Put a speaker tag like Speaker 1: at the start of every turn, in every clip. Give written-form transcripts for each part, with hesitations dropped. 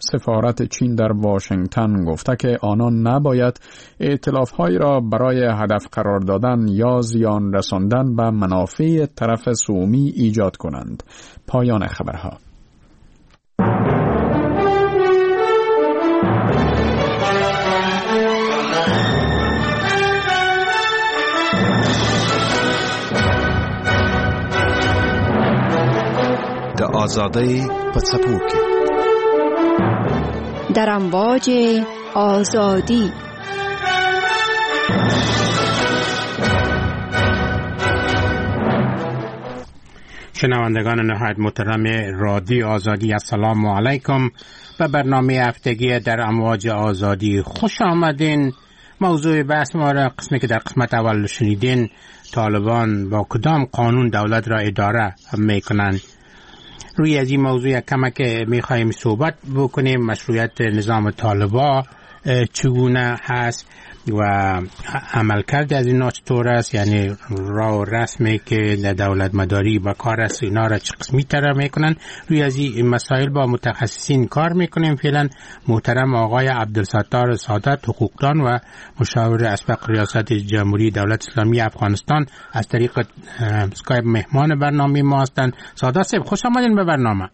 Speaker 1: سفارت چین در واشنگتن گفته که آنان نباید ائتلاف‌هایی را برای هدف قرار دادن یا زیان رساندن به منافع طرف سومی ایجاد کنند. پایان خبرها.
Speaker 2: د آزادی په څپو کې
Speaker 3: در امواج آزادی.
Speaker 4: شنوندگان نهایت محترم رادیو آزادی، السلام علیکم. به برنامه هفتگی در امواج آزادی خوش آمدین. موضوع بحث ما را قسمی که در قسمت اول شنیدین، طالبان با کدام قانون دولت را اداره میکنند. روی از این موضوع کمک میخوایم صحبت بکنیم. مشروعیت نظام طالبان چگونه هست و عملکرد از اینا چطور است، یعنی راه و رسمی که در دولت مداری با کار است، اینا را چه قسمی تر میکنن. روی از این مسائل با متخصصین کار میکنیم. فعلا محترم آقای عبدالستار سادات، حقوقدان و مشاور اسبق ریاست جمهوری دولت اسلامی افغانستان، از طریق اسکایپ مهمان برنامه ما هستند. سادات صاحب خوش آمدین به برنامه.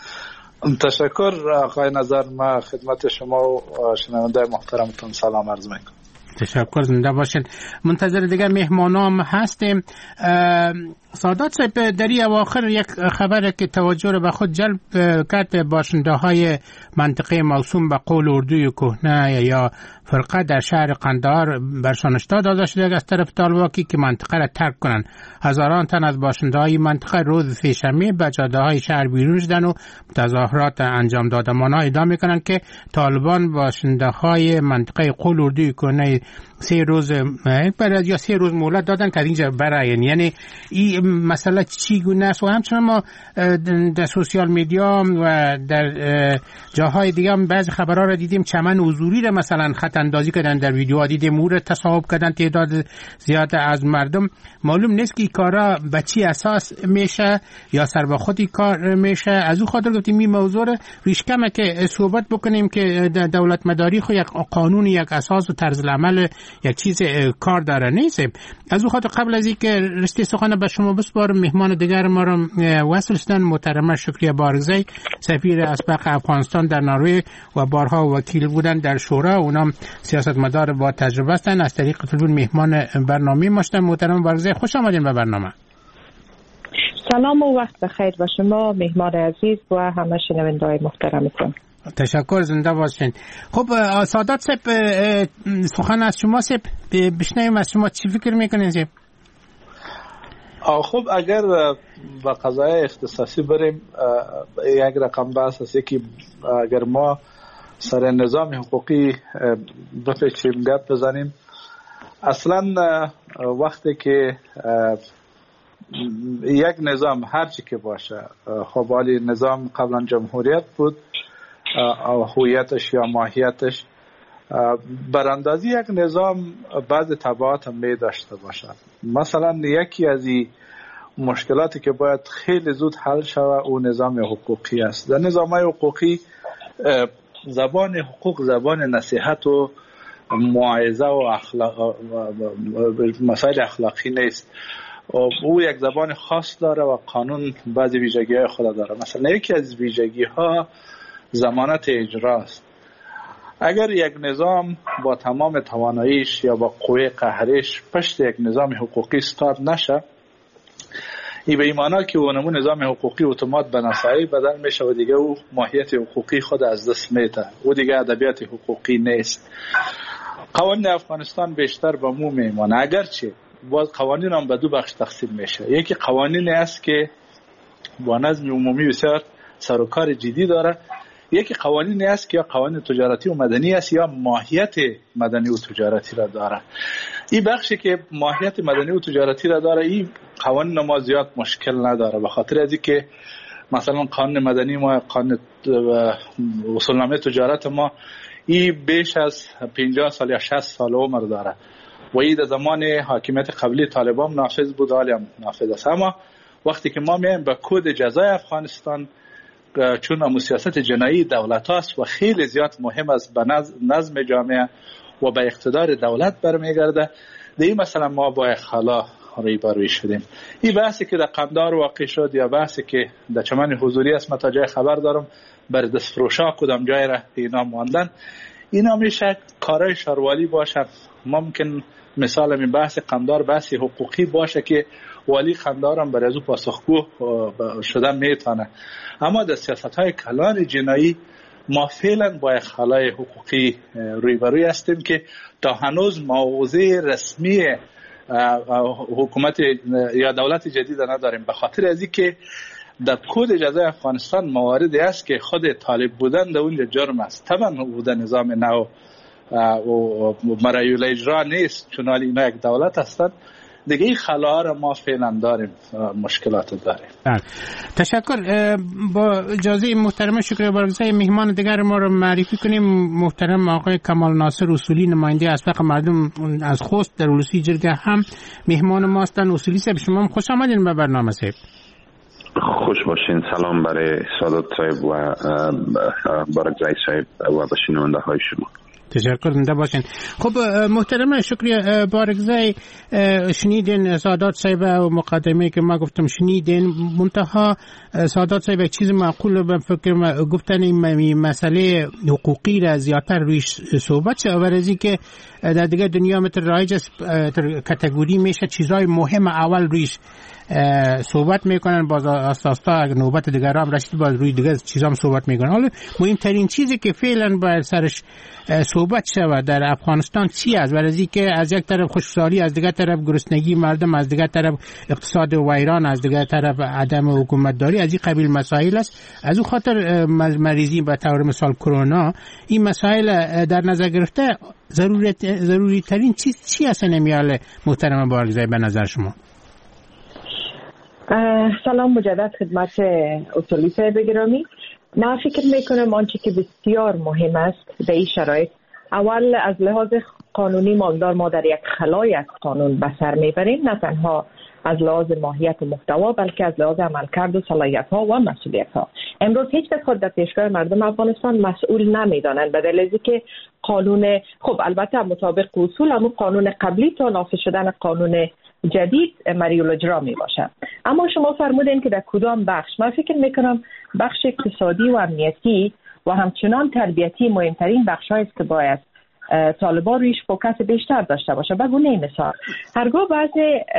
Speaker 5: تشکر آقای نظر. ما خدمت شما و شنونده محترمتون سلام عرض میکنم.
Speaker 4: تشکر، زنده باشین. منتظر دیگه مهمانام هستیم. سادات صاحب، در این اواخر یک خبر که توجه را به خود جلب کرد، باشنده های منطقه موسوم به قول اردوی کهنه یا فرقه در شهر قندهار برشان هشدار داده شده از طرف طالبان که منطقه را ترک کنند. هزاران تن از باشنده های منطقه روز سه‌شنبه به جاده های شهر بیرون شدند و تظاهرات انجام دادند. آنها ادعا میکنند که طالبان باشنده های منطقه قول اردوی کهنه 3 روز یا 3 روز مهلت دادن که اینجا برآیند. یعنی این مسئله چگونه است؟ و همچنین ما در سوشیال میدیا و در جاهای دیگه هم بعضی خبرها را دیدیم، چمن حضوری را مثلا خط اندازی کردن، در ویدیوها دیدیم او را تصاحب کردن تعداد زیاد از مردم. معلوم نیست که این کارا به چی اساس میشه یا سر به خودی کار میشه. از او خاطر گفتیم این موضوع را ریش کمه که صحبت بکنیم که دولت مداری خو یک قانون، یک اساس و طرز العمل، یک چیز کار داره نیست. از او خاطر قبل از اینکه رشته سخن به شما بسپارم، مهمان دیگر ما را وصل شدن محترمه شکریه بارگزی، سفیر اسبق افغانستان در نروژ و بارها وکیل بودن در شورا. اونم سیاستمدار با تجربه هستند. از طریق تلفن مهمان برنامه ما شدن. محترم بارگزی خوش آمدین به برنامه.
Speaker 6: سلام و وقت بخیر به شما مهمان عزیز و همه شنونده‌های محترمتون.
Speaker 4: تشکر، زنده باشین. خب سادات صاحب، سخن از شما صاحب بشنویم، از شما چی فکر میکنین صاحب؟
Speaker 5: خب اگر با قضایه اختصاصی بریم، یک رقم بحث است که اگر ما سر نظام حقوقی بپیچیم گپ بزنیم، اصلا وقتی که یک نظام هر چی که باشه، خب ولی نظام قبلا جمهوریت بود او هویتش یا ماهیتش براندازی یک نظام بعض تبعات هم می داشته باشد. مثلا یکی از این مشکلاتی که باید خیلی زود حل شود او نظام حقوقی است. در نظام حقوقی زبان حقوق زبان نصیحت و موعظه و مسائل اخلاقی نیست. او یک زبان خاص داره و قانون بعضی ویژگی‌های خود داره. مثلا یکی از ویژگی‌ها ضمانت اجراست. اگر یک نظام با تمام تواناییش یا با قوه قهریش پشت یک نظام حقوقی استاد نشه، این به ایمانا که اونمون نظام حقوقی اتومات به نسایی بدل میشه و دیگه او ماهیت حقوقی خود از دست میده، او دیگه ادبیات حقوقی نیست. قوانین افغانستان بیشتر به مو میمانه، اگرچه باز قوانین هم به دو بخش تقسیم میشه. یکی قوانینی است که با نظم عمومی بسیار سر و کار جدی داره، یکی قوانینی است که یا قوانین تجارتی و مدنی است یا ماهیت مدنی و تجارتی را داره. این بخشی که ماهیت مدنی و تجارتی را داره، این قوانین ما زیاد مشکل نداره، به خاطر از اینکه مثلا قانون مدنی ما، قانون اصولنامه تجارت ما، این بیش از 50 سال یا 60 سال عمر داره و این در زمان حاکمیت قبلی طالبان نافذ بود، حالی هم نافذ است. اما وقتی که ما میایم به کد جزای افغانستان چون امو سیاست جنایی دولت هاست و خیلی زیاد مهم است به نظم جامعه و به اقتدار دولت برمیگرده. دیگه مثلا ما با خلا روبروی شدیم. این بحثی که در قندار واقع شد یا بحثی که در چمن حضوری است، تا جای خبر دارم بر دستفروشا کدام جای را اینا ماندن، اینا میشه کارای شاروالی باشه. ممکن مثال این بحث قندار بحث حقوقی باشه که والی قندار هم برای از او پاسخگو شدن میتونه، اما در سیاست های کلان جنایی ما فعلا با خلای حقوقی روبروی هستیم که تا هنوز موضع رسمی حکومت یا دولت جدید نداریم، به خاطر از اینکه در کد جزای افغانستان مواردی است که خود طالب بودن در اونجا جرم است. طبعا بودن نظام نو و مرایل اجرا نیست، چون اینا یک دولت هستند. دیگه این خلاها را ما فعلا داریم، مشکلات داریم.
Speaker 4: تشکر. با اجازه محترم شکریه بارگزای مهمان دیگر ما رو معرفی کنیم. محترم آقای کمال ناصر اصولی، نماینده از حق مردم از خوست در ولسی جرگه هم مهمان ما هستند. اصولی صاحب شما خوش آمدین به برنامه صاحب.
Speaker 7: خوش باشین. سلام برای سادات صاحب و بارگزای صاحب و به شنونده های شما.
Speaker 4: تشکر زنده باشین. خب محترم شکریه بارگزای، شنیدین سادات صاحب و مقدمه که ما گفتم شنیدین، منتها سادات صاحب یک چیز معقول به فکر گفتن این مسئله حقوقی را زیادتر رویش صحبت شد، ورزی که در دیگه دنیا مثل رایج کاتگوری میشه چیزای مهم اول رویش صحبت میکنن، باز آساستا نوبت دیگر هم رسید باز روی دیگر چیزا هم صحبت میکنن. حالا مهمترین چیزی که فعلا باید سرش صحبت شود در افغانستان چی است؟ ورزی که از یک طرف خشکسالی، از دیگر طرف گرسنگی مردم، از دیگر طرف اقتصاد ویران، از دیگر طرف عدم حکومتداری، از این قبیل مسائل است. از اون خاطر مریضی به طور مثال کرونا، این مسائل در نظر گرفته ضروری ترین چیز چی است نمیاله محترم بارگزای به نظر شما؟
Speaker 6: سلام مجدد خدمت اصولی صاحب گرامی. من فکر میکنم آنچه که بسیار مهم است در این شرایط، اول از لحاظ قانونی ما در یک خلای از قانون به سر میبریم، نه تنها از لحاظ ماهیت و محتوا بلکه از لحاظ عملکرد و صلاحیت ها و مسئولیت ها. امروز هیچ کس خود در پیشگاه مردم افغانستان مسئول نمیدانند، به دلیل که قانون خب البته مطابق اصول همون قانون قبلی تا نافذ شدن قانون جدید مریول اجرا می باشد. اما شما فرمودین که در کدام بخش؟ من فکر میکنم بخش اقتصادی و امنیتی و همچنان تربیتی مهمترین بخش هایست که باید طالبان رویش فوکس بیشتر داشته باشه. بگونه مثال هرگاه بعض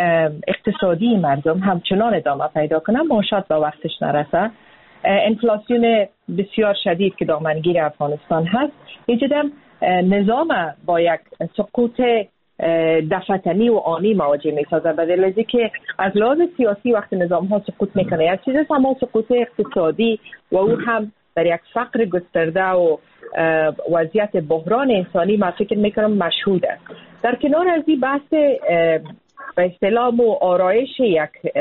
Speaker 6: اقتصادی مردم همچنان ادامه پیدا کنه، معاشات به وقتش نرسه، انفلاسیون بسیار شدید که دامنگیر افغانستان هست، ایجادم نظام با یک سقوط دفتنی و آنی مواجه می سازه، به دلیل که از لحاظ سیاسی وقتی نظام ها سقوط میکنه یک چیز است، اما سقوط اقتصادی و او هم در یک فقر گسترده و وضعیت بحران انسانی ما فکر میکنم مشهود است. در کنار از این بحث به اصطلاح و آرایش یک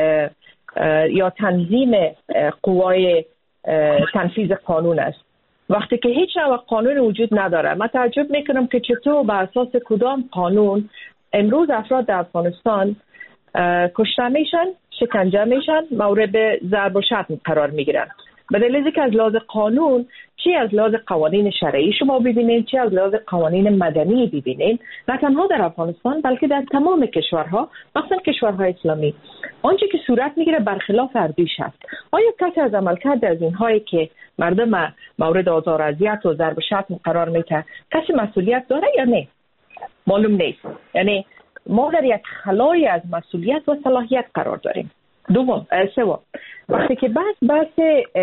Speaker 6: یا تنظیم قوای تنفیذ قانون است. وقتی که هیچ نوع قانون وجود نداره، من تعجب میکنم که چطور بر اساس کدام قانون امروز افراد در افغانستان کشته میشن، شکنجه میشن، مورد ضرب و شتم قرار میگیرن. به دلیل که از لحاظ قانون، چی از لحاظ قوانین شرعی شما ببینید، چی از لحاظ قوانین مدنی ببینید، نه تنها در افغانستان بلکه در تمام کشورها، مثلا کشورهای اسلامی، آنچه که صورت میگیره برخلاف اردیش است. آیا کسی از عملکرد از اینهایی که مردم مورد آزار و اذیت و ضرب و شتم قرار میده کسی مسئولیت داره یا نه؟ معلوم نیست. یعنی ما در یک خلای از مسئولیت و صلاحیت قرار داریم. سوم، وقتی که بحث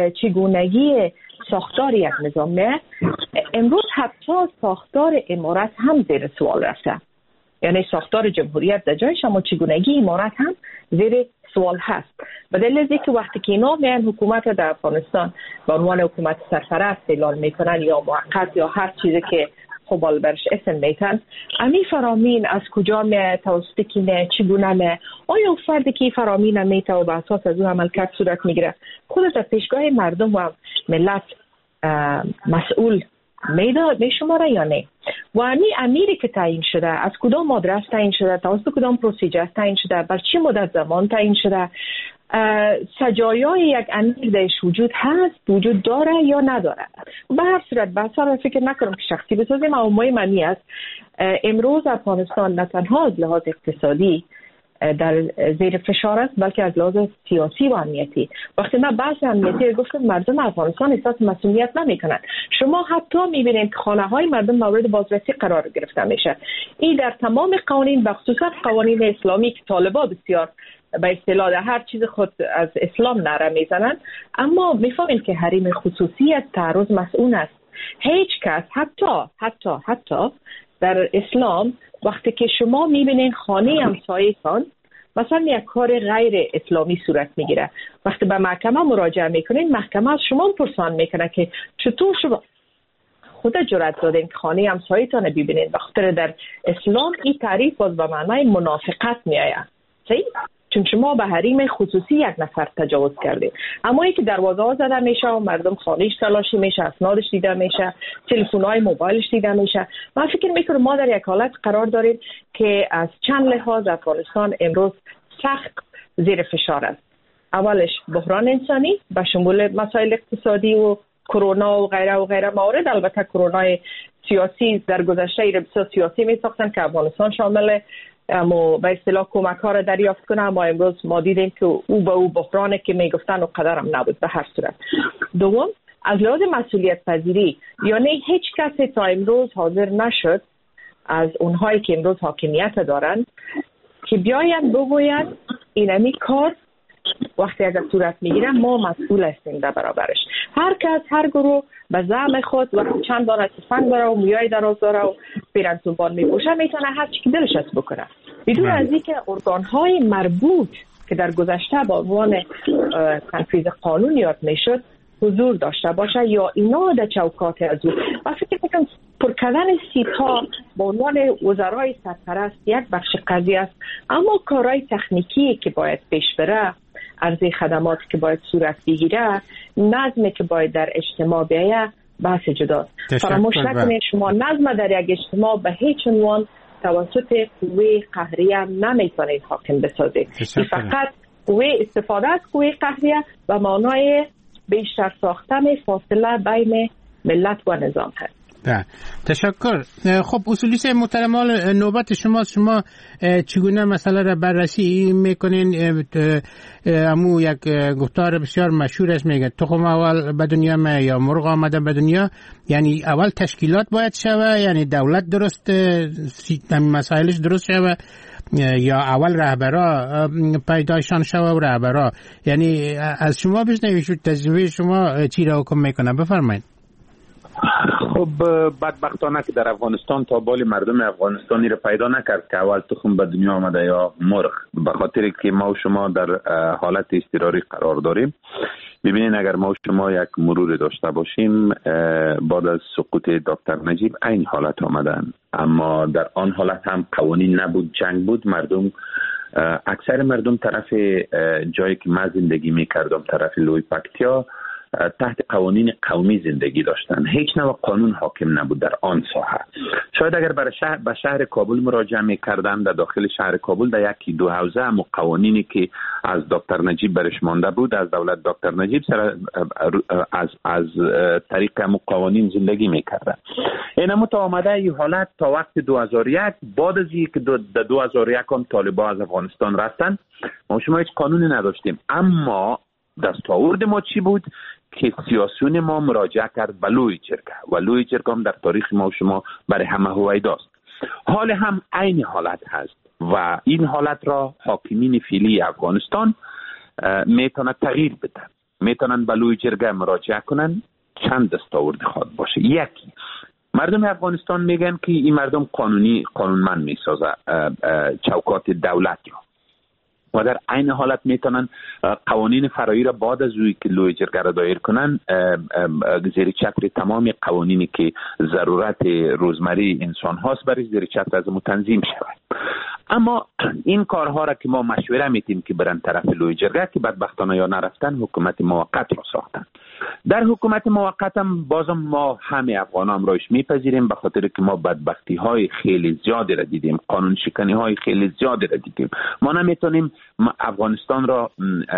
Speaker 6: چگونگی ساختار یک نظامه، امروز حتی ساختار امارت هم زیر سوال رفته. یعنی ساختار جمهوریت در جایش، اما چگونگی امارت هم زیر سوال هست. به دلیل که وقتی که اینا میان حکومت در افغانستان به عنوان حکومت سرپرست اعلان میکنن یا موقت یا هر چیزی که خب برش اسم میتن، امی فرامین از کجا میه، توسط کی میه، چگونه میه، آیا فردی که فرامین میته و به اساس از اون عملکرد صورت میگیره خود در پیشگاه مردم و ملت مسئول میشماره یا نه؟ و امیری که تعیین شده از کدام آدرس تعیین شده، توسط کدام پروسیجر تعیین شده، بر چی مدت زمان تعیین شده، سجایای یک امیر درش وجود داره یا نداره. به هر صورت بحثا فکر نکنم که شخصی بسازیم، اما مهمی است امروز افغانستان نه تنها از لحاظ اقتصادی در زیر فشار است، بلکه از لحاظ سیاسی و امنیتی. وقتی من بحث امنیتی گفتم، مردم افغانستان احساس مسئولیت نمیکنن. شما حتی میبینید که خانه های مردم مورد بازرسی قرار گرفته میشه. این در تمام قوانین، بخصوصا قوانین اسلامی که طالبان بسیار به اصطلاح هر چیز خود از اسلام نره میزنن، اما میفهمید که حریم خصوصیت تعرض مسئول است. هیچ کس حتی در اسلام وقتی که شما میبینین خانه همسایه‌تان مثلا یک کار غیر اسلامی صورت میگیره، وقتی به محکمه مراجعه میکنین، محکمه از شما پرسان میکنه که چطور شما خود جرأت دادین که خانه همسایه‌تان ببینین. بخاطر در اسلام این تعریف باز به معنای منافقت میآید. صحیح؟ چون شما به حریم خصوصی یک نفر تجاوز کردید. اما این که دروازه ها زده میشه و مردم خانه‌اش تلاشی میشه، اسنادش دیده میشه، تلفن‌های موبایلش دیده میشه، من فکر میکنم ما در یک حالت قرار داریم که از چند لحاظ افغانستان امروز سخت زیر فشار است. اولش بحران انسانی به شمول مسائل اقتصادی و کرونا و غیره موارد. البته کرونا سیاسی در گذشته بسیار سیاسی میساختن که افغانستان شامل اما به اصطلاح کمک ها را دریافت کنه، اما امروز ما دیدیم که او به او بحرانی که میگفتن و قدر هم نبود. به هر صورت دوم، از لحاظ مسئولیت پذیری، یعنی هیچ کسی تا امروز حاضر نشد از اونهایی که امروز حاکمیت دارن که بیاین بگوین اینمی کار وقتی اگر صورت میگیره ما مسئول هستیم در برابرش. هر کس، هر گروه به زعم خود وقتی چند دانه تفنگ داره و مویای دراز داره و پیرنسونبان میپوشه میتونه هر چی که دلش هست بکنه، بدون از اینکه ارگان‌های مربوط که در گذشته با عنوان تنفیذ قانون یاد میشد حضور داشته باشه یا اینا در چوکات از او. و فکر میکنم پر کردن سیت‌ها با عنوان وزرای سرپرست یک بخش قضیه است، اما کارهای تکنیکی که باید پیش بره، عرضه خدمات که باید صورت بگیره، نظمی که باید در اجتماع بیایه، بحث جداست. فراموش نکنید شما نظم در یک اجتماع به هیچ عنوان توسط قوه قهریه نمیتونید حاکم بسازید. فقط قوه استفاده از قوه قهریه و معنای بیشتر ساختن فاصله بین ملت و نظام هست.
Speaker 4: تشکر. خب اصولی سه محترمال، نوبت شما چگونه مسئله را بررسی میکنین؟ امو یک گفتار بسیار مشهور است، میگه تخم اول به دنیا می یا مرغ آمده به دنیا. یعنی اول تشکیلات باید شوه، یعنی دولت درست مسائلش درست شوه، یا اول رهبرا پیدایشان شوه و رهبرا. یعنی از شما بشنویم تجربه شما چی را حکم میکنه، بفرمایید.
Speaker 7: خب بدبختانه که در افغانستان تا بال مردم افغانستانی رو پیدا نکرد که اول تخم به دنیا آمده یا مرغ، به خاطر که ما و شما در حالت اضطراری قرار داریم. ببینید اگر ما و شما یک مرور داشته باشیم، بعد از سقوط دکتر نجیب این حالت آمدن، اما در آن حالت هم قوانین نبود، جنگ بود. مردم اکثر مردم طرف جایی که من زندگی میکردم، طرف لوی پکتیا، تحت قوانین قومی زندگی داشتن. هیچ نوع قانون حاکم نبود در آن ساحه. شاید اگر به شهر کابل مراجعه می‌کردند، در داخل شهر کابل در یکی دو حوزه هم قوانینی که از دکتر نجیب برش مانده بود، از دولت دکتر نجیب از طریق هم قوانین زندگی می‌کردن. اینم تا آمده این حالت تا وقت 2001. بعد از اینکه در 2001 هم طالبان از افغانستان رفتن، ما شما هیچ قانونی نداشتیم. اما دستاورد ما چی بود؟ که سیاسیون ما مراجعه کرد به لوی جرگه و لوی جرگه هم در تاریخ ما و شما برای همه هویداست. حال هم عین حالت هست و این حالت را حاکمین فعلی افغانستان میتونه تغییر بدن، میتونن به لوی جرگه مراجعه کنن. چند دستاورد خواد باشه. یکی، مردم افغانستان میگن که این مردم قانونمند میسازه چوکات دولت را و در عین حالت میتونن قوانین فرعی را بعد از روی که لوی جرگه را دایر کنن زیر چتر تمام قوانینی که ضرورت روزمره انسان هاست برای زیر چتر از تنظیم شود. اما این کارها را که ما مشوره میتیم که برن طرف لوی جرگه که بدبختانه یا نرفتن حکومت موقت را ساختن. در حکومت موقت هم بازم ما همه افغانان رایش میپذیریم، به خاطر که ما بدبختی های خیلی زیادی را دیدیم، قانون شکنی های خیلی زیادی را دیدیم. ما نمیتونیم افغانستان را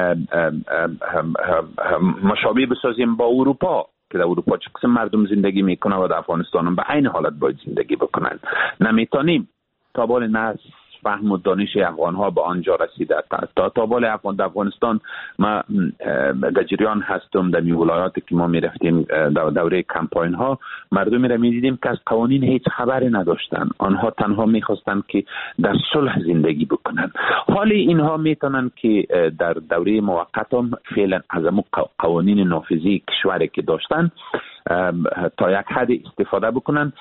Speaker 7: مشابه بسازیم با اروپا که در اروپا چه قسم مردم زندگی میکنه و در افغانستان هم به عین حالت باید زندگی بکنن. نمیتونیم. تا بال نه فهم و دانش افغان ها به آنجا رسیده. تا بال افغانستان ما در جریان هستم در ولایاتی که ما میرفتیم دوره کمپاین ها، مردمی را میدیدیم که از قوانین هیچ خبری نداشتن. آنها تنها میخواستند که در صلح زندگی بکنن. حالی اینها میتونن که در دوره موقت هم فعلا از قوانین نافذی کشوری که داشتن تا یک حد استفاده بکنن.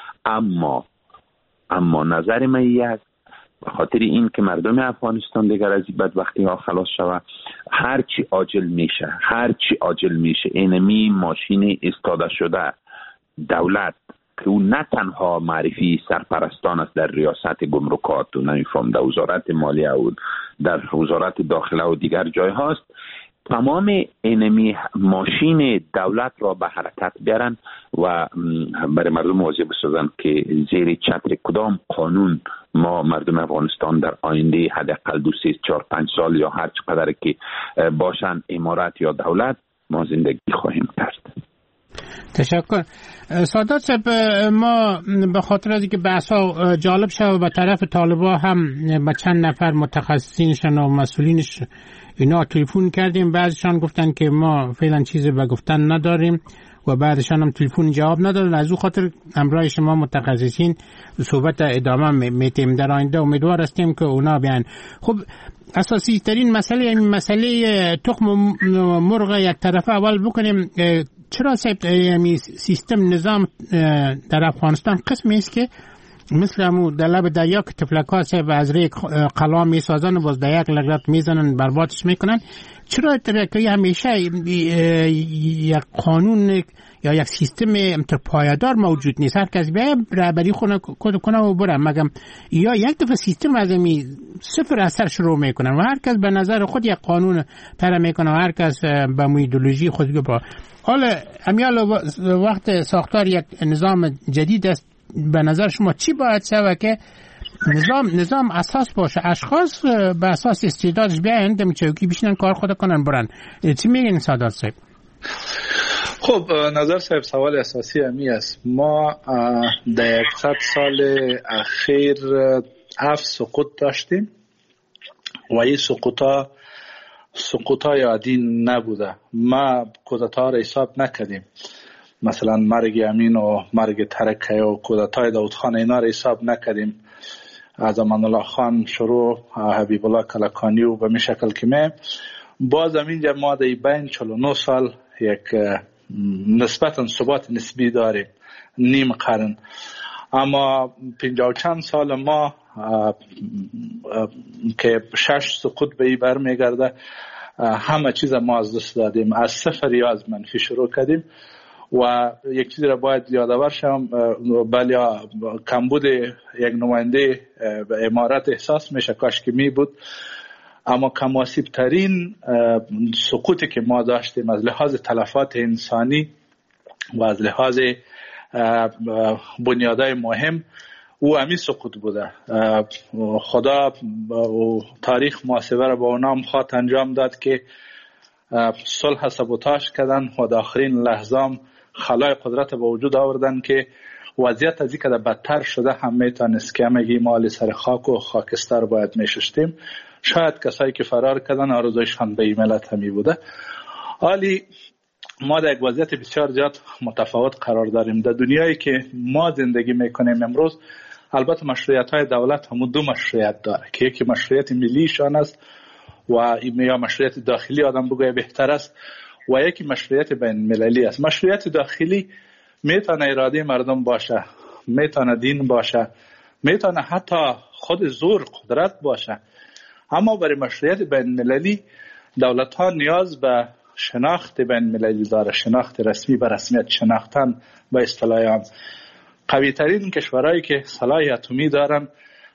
Speaker 7: اما نظر من یک به خاطر این که مردم افغانستان دیگر از این بدبختی ها خلاص شود، هرچی عاجل میشه اینمی ماشین استاده شده دولت که اون نه تنها معرفی سرپرستان است در ریاست گمرکات و نمیفهم در وزارت مالیه و در وزارت داخله و دیگر جای هاست، تمام اینمی ماشین دولت را به حرکت بیارن و برای مردم واضح بسازن که زیر چتر کدام قانون ما مردم افغانستان در آینده حداقل 2 3 4 5 سال یا هر چقدر که باشن امارت یا دولت ما زندگی خواهیم کرد.
Speaker 4: تشکر. سادات صاحب، ما به خاطر از اینکه بحثا جالب شد به طرف طالبا هم با چند نفر متخصصینشون و مسئولینش اینا تلفن کردیم، بعضیشان گفتن که ما فعلا چیزی به گفتن نداریم و بعدشان هم تلفن جواب ندادن. از او خاطر همراه شما متخصصین صحبت ادامه میتیم. در آینده امیدوار هستیم که اونا بیان. خب اساسی ترین مسئله تخم مرغ یک طرفه اول بکنیم. چرا سیستم نظام در افغانستان قسمی است که مثل همون در لب دریا که تفلک‌ها و از ریک قلا میسازن و باز در یک لگلت میزنن بربادش میکنن؟ چرا که همیشه یک قانون یا یک سیستم پایدار موجود نیست؟ هر کس بیایه رهبری کنه و بره، مگم یا یک دفعه سیستم از امی صفر اثر شروع میکنن و هر کس به نظر خود یک قانون طرح میکنه و هر کس به ایدئولوژی خود با حالا امیال وقت ساختار یک نظام جدید است. به نظر شما چی باید شود که نظام اساس باشه، اشخاص به اساس استعدادش بیاین دم چوکی بشینن کار خود کنن برن؟ چی میگین سادات صاحب؟
Speaker 5: خب نظر صاحب سوال اساسی همی است. ما در 100 سال اخیر 7 سقوط داشتیم و این سقوطا عادی نبوده. ما کودتا را حساب نکردیم، مثلا مرگ امین و مرگ ترکه و کودتای داود خان اینا را حساب نکردیم. از امان الله خان شروع حبیب الله کلکانی و به می شکل که می باز اینجا ما در بین 49 سال یک نسبتا ثبات نسبی داریم، نیم قرن. اما 50 چند سال ما که 6 سقوط به این بر میگرده، همه چیز ما از دست دادیم، از صفر یا از منفی شروع کردیم. و یک چیزی را باید یادآور شم، بله کمبود یک نماینده امارت احساس میشه، کاش که می بود. اما کماسیب ترین سقوطی که ما داشتیم از لحاظ تلفات انسانی و از لحاظ بنیادهای مهم او امی سقوط بوده. خدا و تاریخ محاسبه را با اونام خواهد انجام داد که صلح سبوتاژ کردن و در آخرین لحظام خلای قدرت به وجود آوردن که وضعیت از این که بدتر شده هم میتونست که همگی مال سر خاک و خاکستر باید میشستیم. شاید کسایی که فرار کردن آرزویشان به این ملت همی بوده. حالی ما در یک وضعیت بسیار زیاد متفاوت قرار داریم. در دنیایی که ما زندگی میکنیم امروز، البته مشروعیت های دولت همون 2 مشروعیت داره که یکی مشروعیت ملیشان است و یا مشروعیت داخلی آدم بگویه بهتر است، و یکی مشروعیت بین المللی است. مشروعیت داخلی میتونه اراده مردم باشه، میتونه دین باشه، میتونه حتی خود زور قدرت باشه. اما برای مشروعیت بین المللی دولت ها نیاز به شناخت بین المللی داره، شناخت رسمی به رسمیت شناختن. به اصطلاح قوی ترین کشورهایی که سلاح اتمی دارن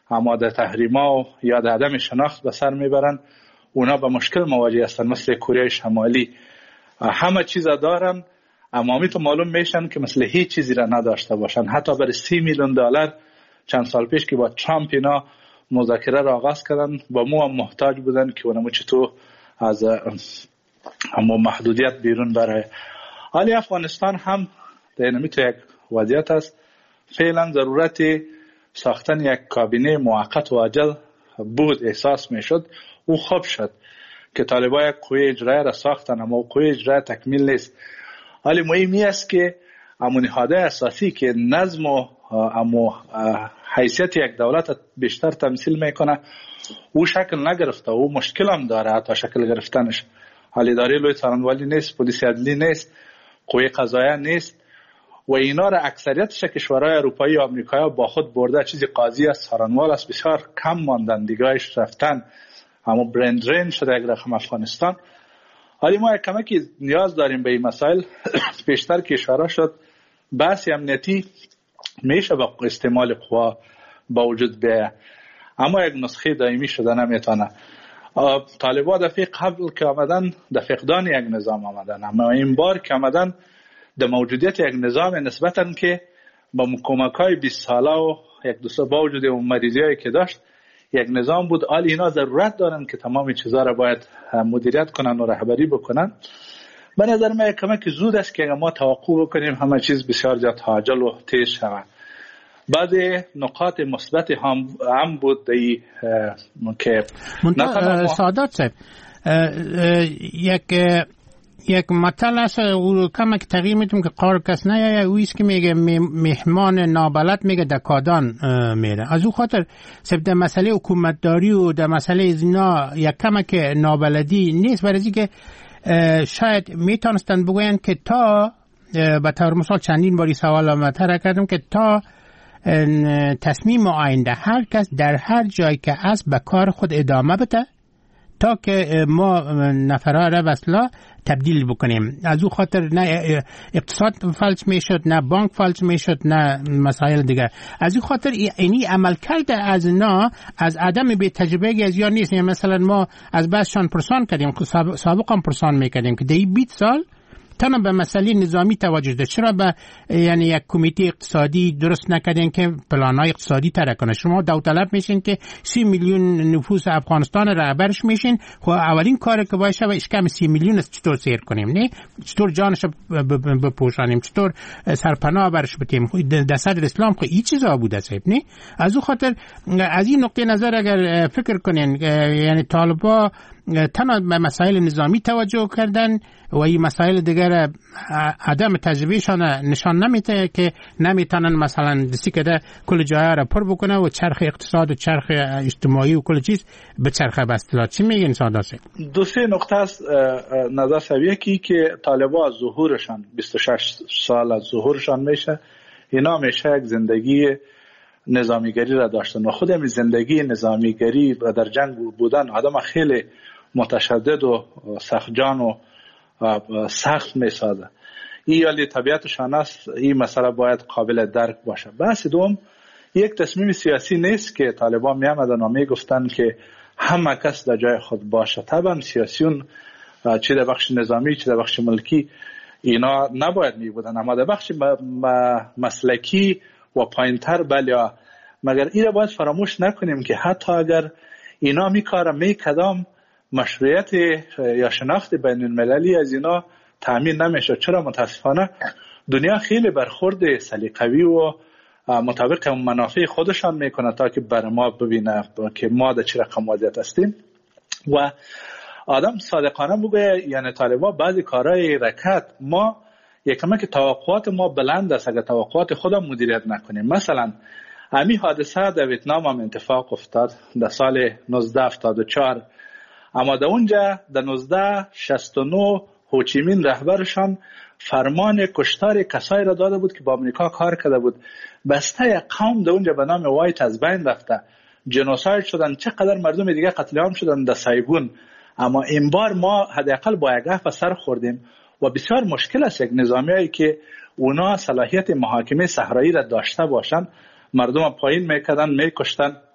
Speaker 5: اما در تحریما و یا در عدم شناخت به سر میبرن، اونا به مشکل مواجه هستن. مثل کره شمالی همه چیز دارن اما می تو معلوم میشن که مثل هیچ چیزی را نداشته باشن. حتی برای 30 میلیون دلار چند سال پیش که با ترامپ اینا مذاکره را آغاز کردن، با مو هم محتاج بودن که اونمو چطور از همو محدودیت بیرون برای. حالی افغانستان هم در اینمی تو یک وضعیت است. فعلا ضرورت ساختن یک کابینه موقت و عاجل بود احساس میشد. او خوب شد که طالبان یک قوه اجرایی را ساختن اما قوه اجرایی تکمیل نیست. حالی مهمی است که امون نهاد اساسی که نظم و حیثیت یک دولت بیشتر تمثیل میکنه او شکل نگرفته، او مشکل هم داره حتی شکل گرفتنش. حالی اداره لوی څارنوالي نیست، پلیس عدلی نیست، قوه قضاییه نیست و اینا را اکثریتش کشورهای اروپایی و آمریکایی با خود برده. چیزی قاضی است، څارنوال است، بسیار کم ماندن دیگهش رفتن، اما برند درین شده یک رقم افغانستان. حالی ما یک کمکی نیاز داریم به این مسائل. بیشتر کشورها شد بحث امنیتی میشه با استعمال قوا با وجود بیه اما یک نسخه دائمی شده نمیتونه. طالبان دفعه قبل که آمدن در فقدان یک نظام آمدن اما این بار که آمدن در موجودیت یک نظام نسبتاً که با کمک‌های 20 ساله و یک دو سال با وجود اون مریضی‌هایی که داشت یک نظام بود. حالی اینا ضرورت دارن که تمام چیزا را باید مدیریت کنن و رهبری بکنن. به نظر من کمک زود است که ما توقع بکنیم همه چیز بسیار زیاد عاجل و تیز شود. بعد نقاط مثبت هم بود که
Speaker 4: سعادت صاحب یک مطلب است او کمک تغییر میتونم که قار کس نه اویست که میگه مهمان نابلد میگه دکادان میره. از او خاطر سبت مسئله حکومتداری و در مسئله زینا یک کمک نابلدی نیست، برای که شاید میتونستن بگوین که تا به طور مثال چندین باری سوال مطرح کردم که تا تصمیم آینده هر کس در هر جایی که از به کار خود ادامه بده تا که ما نفرها را وصلا تبدیل بکنیم. از او خاطر نه اقتصاد فلج میشد، نه بانک فلج میشد، نه مسائل دیگر. از او خاطر اینی عمل کرده از نا از عدم به تجربه از یا نیست. یعنی مثلا ما از بحثشان پرسان کردیم، سابق هم پرسان میکردیم که دی 20 سال تنها به مسئله نظامی توجه داشت. چرا به یعنی یک کمیته اقتصادی درست نکردین که پلان‌های اقتصادی طرح کنه؟ شما داوطلب میشین که 30 میلیون نفوس افغانستان رهبرش میشین، خب اولین کاری که باشه و اشکم 30 میلیون است چطور سیر کنیم، نه چطور جانش بپوشانیم، چطور سرپناه برش بدیم. در صدر اسلام خب این چیزا بوده صاحب، نه؟ از اون خاطر از این نقطه نظر اگر فکر کنین یعنی طالبا تنها به مسائل نظامی توجه کردن و این مسائل دیگر عدم تجربهشان نشان نمیده که نمیتونن مثلا دستی کده کل جای را پر بکنه و چرخ اقتصاد و چرخ اجتماعی و کل چیز به چرخه بستلا. چی میگین ساداسی؟
Speaker 5: دو سه نقطه است نظر سویه که طالبا از ظهورشان 26 سال از ظهورشان میشه اینا میشه یک زندگی نظامیگری را داشتن و خود همین زندگی نظامیگری و در جنگ بودن آدم خیلی متشدد و سختجان و سخت میسازه. این یالی طبیعتشان است، این مسئله باید قابل درک باشه. بحث دوم یک تصمیم سیاسی نیست که طالبان می آمدن و می گفتن که همه کس در جای خود باشه. طبعا سیاسیون چه در بخش نظامی چه در بخش ملکی اینا نباید می بودن، اما در بخش مسلکی و پایینتر بله. مگر این را باید فراموش نکنیم که حتی اگر اینا می کارم می کدام مشروعیت یا شناخت بین المللی از اینا تأمین نمیشه. چرا؟ متاسفانه دنیا خیلی برخورد سلیقه‌ای و مطابق منافع خودشان میکنه تا که بر ما ببینه که ما در چه رقم وضعیت هستیم. و آدم صادقانه بگه یعنی طالبان بعضی کارهای رکت ما یکمه که توقعات ما بلند است اگر توقعات خودم مدیریت نکنیم. مثلا همین حادثه در ویتنام هم اتفاق افتاد در سال 1974 اما در اونجا در 1969 هوچیمین رهبرشان فرمان کشتار کسایی را داده بود که با امریکا کار کرده بود. بسته قوم در اونجا به نام وایت از بین رفته، جنوساید شدن، چقدر مردم دیگه قتل عام شدن در سایگون. اما این بار ما حداقل با یک حرف سر خوردیم و بسیار مشکل است یک نظامیایی که اونا صلاحیت محاکمه صحرایی را داشته باشن مردم پایین میکردن میکشتن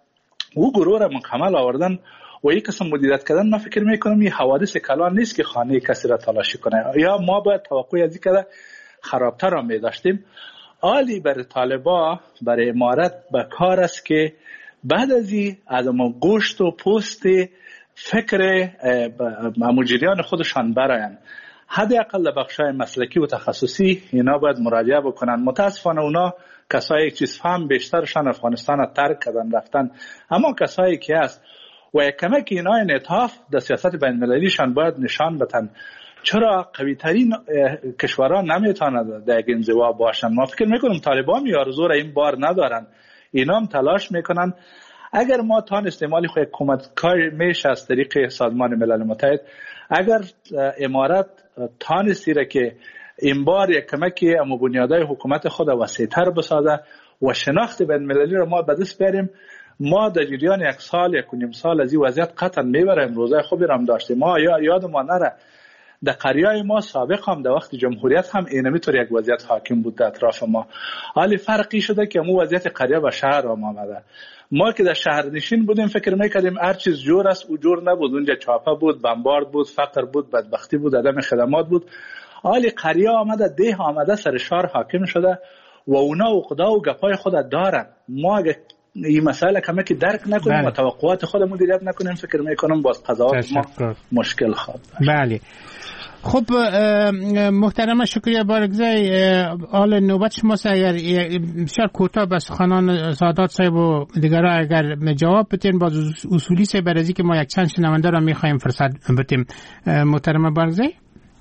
Speaker 5: او گروه را مکمل آوردن و یک قسم مدیریت کردن. من فکر میکنم این حوادث کلان نیست که خانه کسی را تلاشی کنه، یا ما باید توقع از این که خرابتر را می داشتیم. عالی برای طالبا، برای امارت به کار است که بعد از این از گوشت و پوست فکر مجریان خودشان براین، حداقل بخشای مسلکی و تخصصی اینا باید مراجعه بکنن. متاسفانه اونا کسایی که فهم بیشترشان افغانستان ترک کردن رفتن، اما کسایی که هست و یک کمک اینا انعطاف در سیاست بین المللیشان باید نشان بدن. چرا قوی ترین کشورها نمیتونند در یک انزوا باشن؟ ما فکر میکنم طالبان آرزو را این بار ندارن، اینا هم تلاش میکنن. اگر ما تان استعمال خود کمک‌کار میشه از طریق سازمان ملل متحد، اگر امارت تانستی را که این بار یک کمکی اما بنیادهای حکومت خود وسیع‌تر بسازه و شناخت بین المللی را ما به دست بیاریم، ما در جریان یک سال یک و نیم سال از این وضعیت قطعا میبریم. روزای خوبی را هم داشتیم. ما یاد ما نره در قریای ما سابق هم در وقت جمهوریت هم اینمیطور یک وضعیت حاکم بود در اطراف ما. حالی فرقی شده که مو وضعیت قریه و شهر هم آمده. ما که در شهر نشین بودیم فکر میکردیم هر چیز جور است، او جور نبود. اونجا چاپه بود، بمبارد بود، فقر بود، بدبختی بود، عدم خدمات بود. حالی قریه آمده، ده آمده، سر شهر حاکم شده و اونا عقدا و گپای خود دارن. ما اگه این مسئله کمی که درک نکنیم و توقعات خود مدیریت نکنیم، فکر میکنم باز قضاوت ما مشکل خواهد.
Speaker 4: بله. خب محترم شکریه بارگزای. آل نوبت شما اگر بسیار کوتاه به سخنان سادات صاحب و دیگرها اگر جواب بتین، باز اصولی سه برازی که ما یک چند شنونده را میخوایم فرصت بتیم. محترم بارگزای.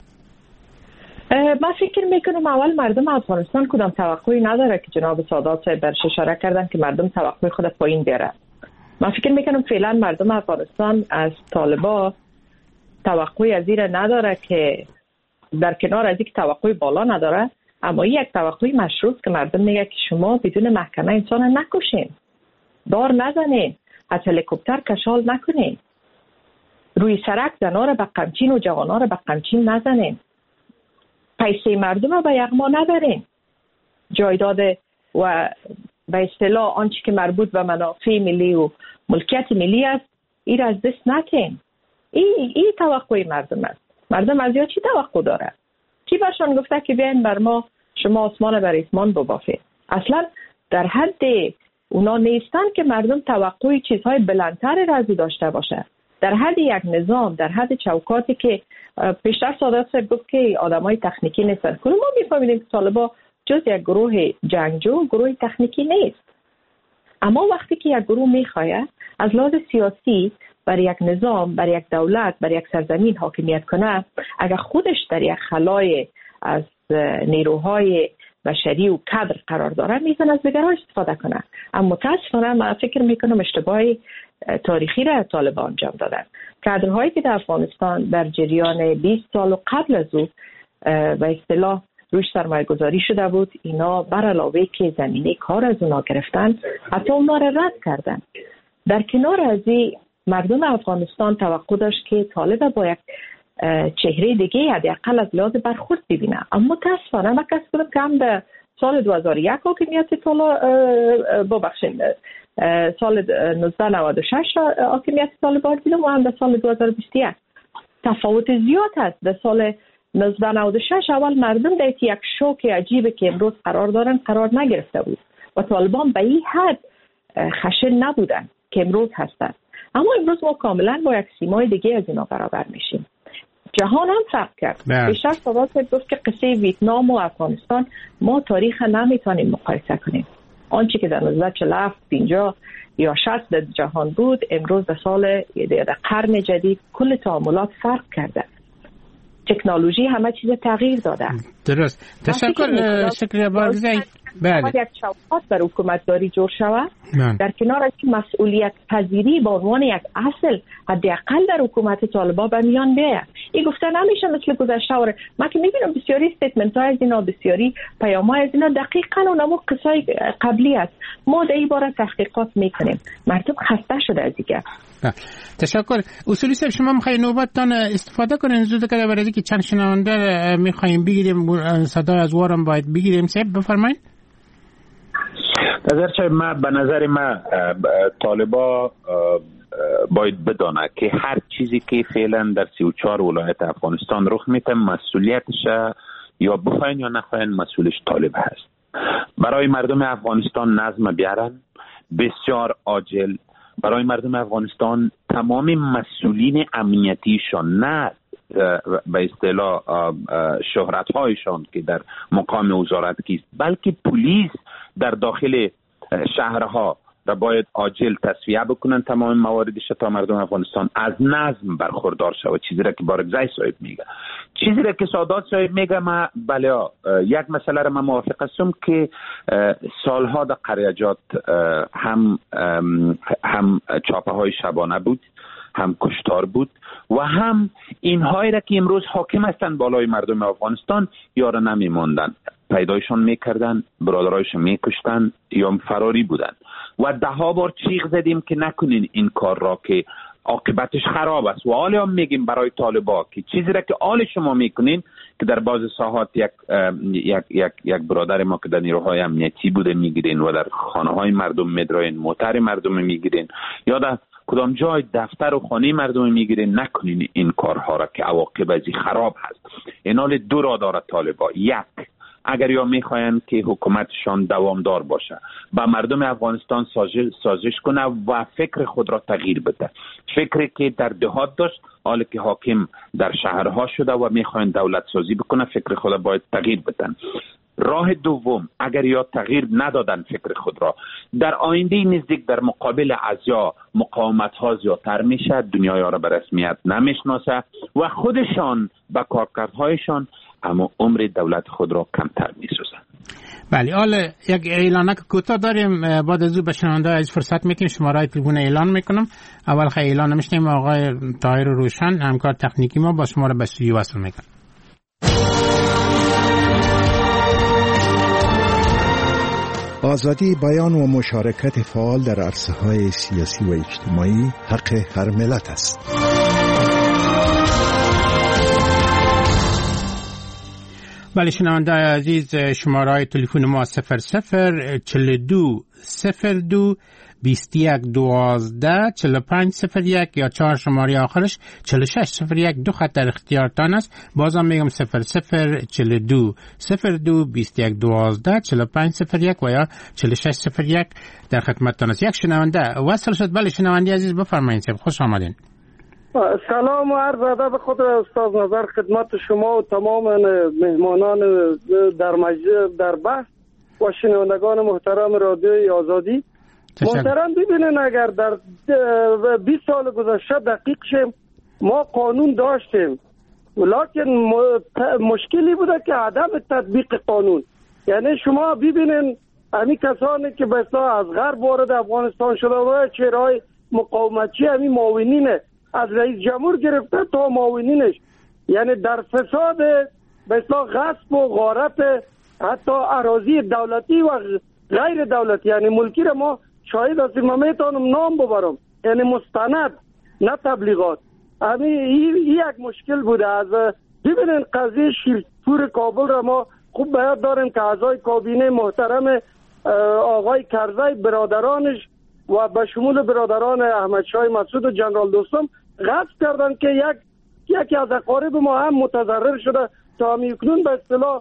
Speaker 6: من فکر میکنم اول مردم افغانستان کدام توقعی نداره که جناب سادات صاحب برش اشاره کردن که مردم توقع خود پایین بیاره. من فکر میکنم فعلا مردم افغانستان از طالبا توقعی از این نداره که در کنار از این توقعی بالا نداره، اما یک توقعی مشروط که مردم میگه که شما بدون محکمه انسان نکشین، دار نزنین، از هلیکوپتر کشال نکنین، روی سرک زنا را به قمچین و جوانا را به قمچین نزنین، پیسه مردم را به یغما نبرین، جایداد و به اصطلاح آنچه که مربوط به منافع ملی و ملکیت ملی است این را از دست نتین. این توقع مردم است. مردم از یا چی توقع داره؟ کی برشان گفته که بیاین بر ما شما آسمان بر اسمان ببافید؟ اصلا در حد اونا نیستن که مردم توقع چیزهای بلندتر را داشته باشه. در حد یک نظام، در حد چوکاتی که پیشتر سادات صاحب گفت که آدمای تکنیکی نیستن، کل ما میفهمیدیم که طالبا جز یک گروه جنگجو گروه تکنیکی نیست. اما وقتی که یک گروه میخواد از لحاظ سیاسی بر یک نظام، بر یک دولت، بر یک سرزمین حاکمیت کنه، اگر خودش در یک خلای از نیروهای بشری و کادر قرار داره، میزن از دیگرها استفاده کنه. اما متاسفانه من فکر میکنم اشتباهی تاریخی را طالبان انجام دادن. کادرهایی که در افغانستان در جریان 20 سال و قبل از او به اصطلاح روش سرمایه گذاری شده بود، اینا بر علاوه که زمینه کار از اونا گرفتن، حتی اونا را رد کردن. در کنار از این مردم افغانستان توقع داشت که طالب با یک چهره دیگه حداقل از لحاظ برخورد ببینه. اما متاسفانه من کس کنم که هم در سال 2001 حاکمیت سال 1996 حاکمیت طالبان دیدم و هم در سال 2021 تفاوت زیاد است. در سال 1996 اول مردم در یک شوک عجیبه که امروز قرار دارن قرار نگرفته بود و طالبان به این حد خشن نبودن که امروز هستند. اما امروز ما کاملا با یک سیمای دیگه از اینا برابر میشیم. جهان هم فرق کرد. بیشتر سادات گفت که قصه ویتنام و افغانستان ما تاریخ نمیتونیم مقایسه کنیم. آنچه که در 1947 50 یا 60 در جهان بود، امروز در در قرن جدید کل تعاملات فرق کرده. تکنولوژی همه چیز تغییر داده.
Speaker 4: درست. تشکر شکریه بارگزای.
Speaker 6: بله. یک چوکات بر حکومتداری جور شود. در کنار از مسئولیت پذیری به عنوان یک اصل حداقل در حکومت طالبان به میان بیاید. این گفته نمیشه مثل گذشته وره. من که میبینم بسیاری استیتمنت های از اینا، بسیاری پیام های از اینا دقیقاً اونمو قصای قبلی است. ما در این باره تحقیقات میکنیم. مردم خسته شده از دیگه.
Speaker 4: تشکر. اصولی صاحب شما میخواین نوبتتان استفاده کنین زود که برای که چند شنونده میخوایم بگیریم، صدای از وارم باید بگیریم. صاحب بفرمایید.
Speaker 7: اگرچه به نظر من طالبا باید بدانه که هر چیزی که فعلا در 34 ولایت افغانستان رخ میده مسئولیتش یا بخواین یا نخواین مسئولش طالب هست. برای مردم افغانستان نظم بیارن بسیار عاجل. برای مردم افغانستان تمام مسئولین امنیتیشان، نه به اصطلاح شهرت هایشان که در مقام وزارت کیست، بلکه پلیس در داخل شهرها را باید عاجل تصفیه بکنن تمام مواردش تا مردم افغانستان از نظم برخوردار شود. چیزی را که بارگزای صاحب میگه، چیزی را که سادات صاحب میگه، من بله یک مسئله را من موافق هستم که سالها در قریجات هم چاپه های شبانه بود، هم کشتار بود و هم اینهایی را که امروز حاکم هستند بالای مردم افغانستان یارا نمیماندن، پیدایشان میکردن، برادرایشان میکشتن یا فراری بودن و 10 بار چیغ زدیم که نکنین این کار را که عاقبتش خراب است. و حالا هم میگیم برای طالبا که چیزی را که آل شما میکنین که در بعض ساحات یک برادر ما که در نیروهای امنیتی بوده میگیرین و در خانه های مردم میدراین، موتر مردم میگیرین یا در کدام جای دفتر و خانه مردم میگیرین، نکنین این کارها را که عواقب ازی خراب هست. اینال 2 را داره طالبا. یک، اگر یا میخواین که حکومتشان دوامدار باشه با مردم افغانستان سازش کنه و فکر خود را تغییر بده، فکری که در دهات داشت حالا که حاکم در شهرها شده و میخواین دولت سازی بکنه فکر خود را باید تغییر بدن. راه دوم، اگر یا تغییر ندادن فکر خود را، در آینده نزدیک در مقابل ازیا مقاومت ها زیادتر میشه، دنیای را به رسمیت نمیشناسه و خودشان با کارکردهایشان اما عمر دولت خود را کمتر میسازن.
Speaker 4: بله، حالا یک اعلانک کوتاه داریم، بعد از او به شنونده از فرصت میکنیم شماره تلفن اعلان میکنم. اول خیلی اعلان میشنیم آقای طاهر روشن همکار تکنیکی ما با شما را به استودیو وصل میکنم.
Speaker 8: آزادی بیان و مشارکت فعال در عرصه‌های سیاسی و اجتماعی حق هر ملت است.
Speaker 4: بله شنونده عزیز، شماره های تلفن ما 0042 02 21 12 45 01 یا 4 شماره آخرش 46 01 2 خط در اختیارتان است. بازم میگم 0042 02 21 12 45 01 و یا 46 01 در خدمتتان است. یک شنونده وصل شد. بله شنونده عزیز بفرمایید، خوش آمدین.
Speaker 9: سلام و عرض ادب خود استاد نظر خدمت شما و تمام مهمانان در مجلس در بحث و شنوندگان محترم رادیوی آزادی. محترم ببینن اگر در 20 سال گذشته دقیق شیم ما قانون داشتیم، ولیکن مشکلی بوده که عدم تطبیق قانون. یعنی شما ببینن همین کسانی که به اصطلاح از غرب وارد افغانستان شده و چهرهای مقاومتچی همین معاونینه، از رئیس جمهور گرفته تا معاونینش، یعنی در فساد به اصطلاح غصب و غارت حتی اراضی دولتی و غیر دولتی یعنی ملکی را ما شاهد هستیم. من میتونم نام ببرم، یعنی مستند نه تبلیغات. همین یک مشکل بوده. از ببینین قضیه شیرپور کابل را ما خوب به یاد داریم که اعضای کابینه محترم آقای کرزی برادرانش و به شمول برادران احمد شاه مسعود و جنرال دوستم غصب کردن که یکی از اقارب ما هم متضرر شده تا همیکنون به اصطلاح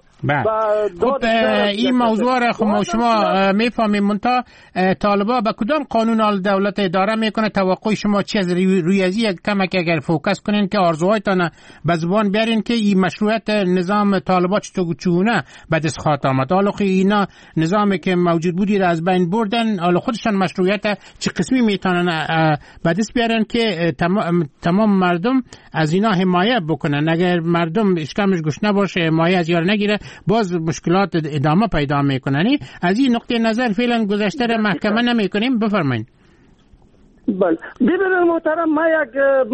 Speaker 4: خب این موضوع را خب شما میفهمیم. منتها طالبا به کدام قانون آل دولت اداره میکنه؟ توقع شما چی از روی از یک کمک اگر فوکس کنین که آرزوهایتان به زبان بیارین که این مشروعیت نظام طالبا چگونه به دست خواهد آمد؟ حالا اینا نظامی که موجود بودی را از بین بردن، حالا خودشان مشروعیت چه قسمی میتونن به دست بیارن که تمام مردم از اینا حمایت بکنن؟ اگر مردم اشکمش گوش نباشه، حمایت از یار نگیره، باز مشکلات ادامه پیدا میکنن. از این نقطه نظر فعلا گذشته را محکمه نمیکنیم. بفرمایید.
Speaker 9: بله ببینید محترم، من یک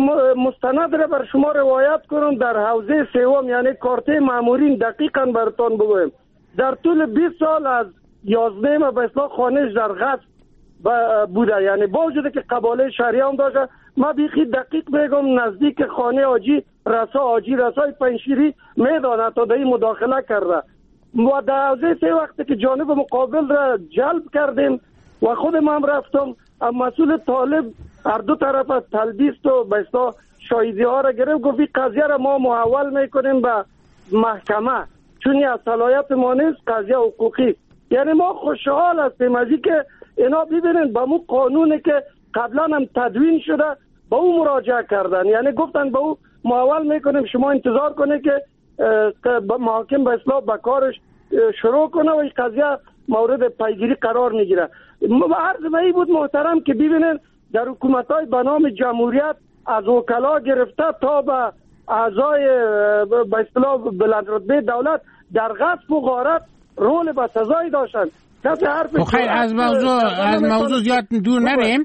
Speaker 9: مستند را بر شما روایت کنم در حوزه سوم، یعنی کارته مامورین دقیقاً براتون بگویم. در طول 20 سال از 11 ما به اصطلاح خانش در غصب بوده، یعنی با وجودی که قباله شهریه هم داشته، ما بیخی دقیق میگم نزدیک خانه آجی رسای پنشیری میدانه تا در این مداخله کرده. و در حوزه 3 وقتی که جانب مقابل را جلب کردیم و خودم هم رفتم، مسئول طالب هر دو طرف تلبیس و به اصطلاح شاهدی ها را گرفت، گفت این قضیه را ما محول میکنیم به محکمه چون این از صلاحیت ما نیست، قضیه حقوقی. یعنی ما خوشحال هستیم از اینکه اینا ببینن با مو قانونی که قبلا هم تدوین شده با او مراجعه کردن، یعنی گفتن با او محول میکنیم، شما انتظار کنه که محاکم به اصلاح به کارش شروع کنه و این قضیه مورد پیگیری قرار میگیره. عرض من بود محترم که ببینن در حکومت‌های به نام جمهوریت از وکلا گرفته تا به اعضای به اصطلاح بلندرتبه دولت در غصب و غارت رول به سزایی داشتن.
Speaker 4: خیر از موضوع زیاد دور نریم.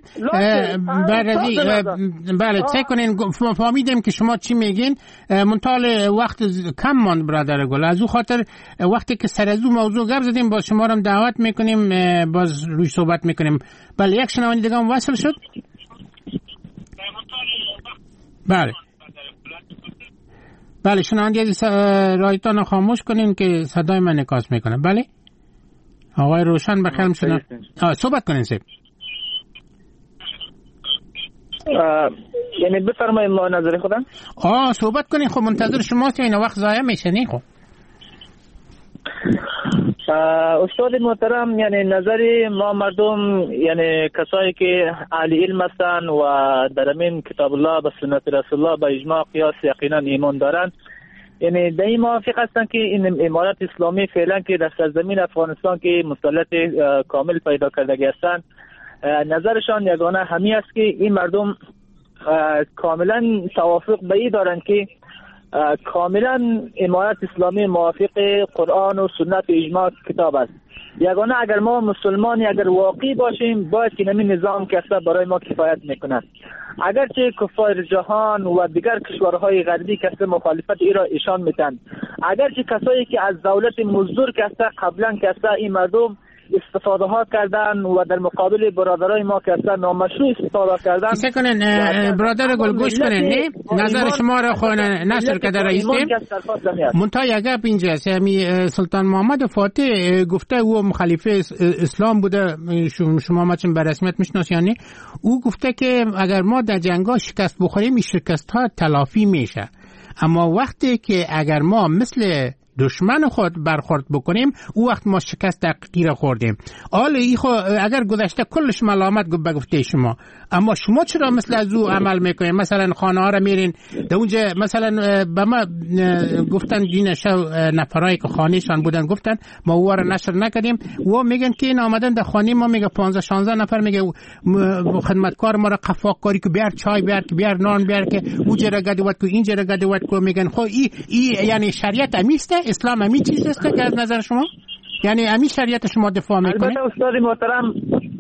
Speaker 4: بله چه کنین، فهمیدیم که شما چی میگین، منتال وقت کم ماند برادر گل، از او خاطر وقتی که سر از او موضوع گپ زدیم با شما رو دعوت میکنیم باز روی صحبت میکنیم. بله یک شنونده دیگه هم وصل شد. بله شنونده رایتان خاموش کنین که صدای من نکاس میکنه. بله آقای روشن بخیر شدن، صحبت کنین سیب.
Speaker 10: یعنی بفرمایید ما نظر خودم
Speaker 4: صحبت کنین، خب منتظر شماست، این وقت ضایع میشه نه. خب
Speaker 10: استاد محترم، یعنی نظر ما مردم، یعنی کسایی که اهل علم هستند و در این کتاب الله و سنت رسول الله به اجماع قیاس یقینا ایمان دارند، یعنی در این موافق هستند که این امارت اسلامی فعلا که در سرزمین افغانستان که مسلط کامل پیدا کردگی هستند، نظرشان یگانه همی است که این مردم کاملا توافق به این دارند که کاملا امارت اسلامی موافق قرآن و سنت و اجماع کتاب است. یگانه اگر ما مسلمانی اگر واقعی باشیم باید که نمی نظام که برای ما کفایت میکند. اگرچه کفار جهان و دیگر کشورهای غربی که مخالفت ای را ایشان میتن، اگرچه کسایی که از دولت مزدور که قبلا که این مردم استفاده ها کردن و در مقابل برادرای ما که اصلا نامشروع استفاده کردن.
Speaker 4: کسی کنن برادر گل گوش کنن، نه نظر شما را خود نشر کرده رئیسیم منتهای اگر اینجاست. سلطان محمد فاتح گفته او مخالف اسلام بوده، شما مچن به رسمیت میشناس یعنی او گفته که اگر ما در جنگا شکست بخوریم این شکست ها تلافی میشه، اما وقتی که اگر ما مثل دشمن خود برخورد بکنیم او وقت ما شکست دقیقی را خوردیم. حالا ای خو اگر گذشته کلش ملامت به گفته شما، اما شما چرا مثل از او عمل میکنین؟ مثلا خانه ها را میرین در اونجا، مثلا به ما گفتن جین شو نفرایی که خانهشان بودن گفتن ما او را نشر نکردیم، و میگن که این آمدن در خانه ما، میگه 15-16 نفر میگه خدمتکار ما را قفاق کاری که بیار چای بیار که بیار نان بیار که اونجا را گدوات که اینجا را گدوات که. میگن خب ای یعنی شریعت امیسته، اسلام امی چیز است که از نظر شما یعنی امی شریعت شما دفاع میکنه؟
Speaker 10: البته استاد محترم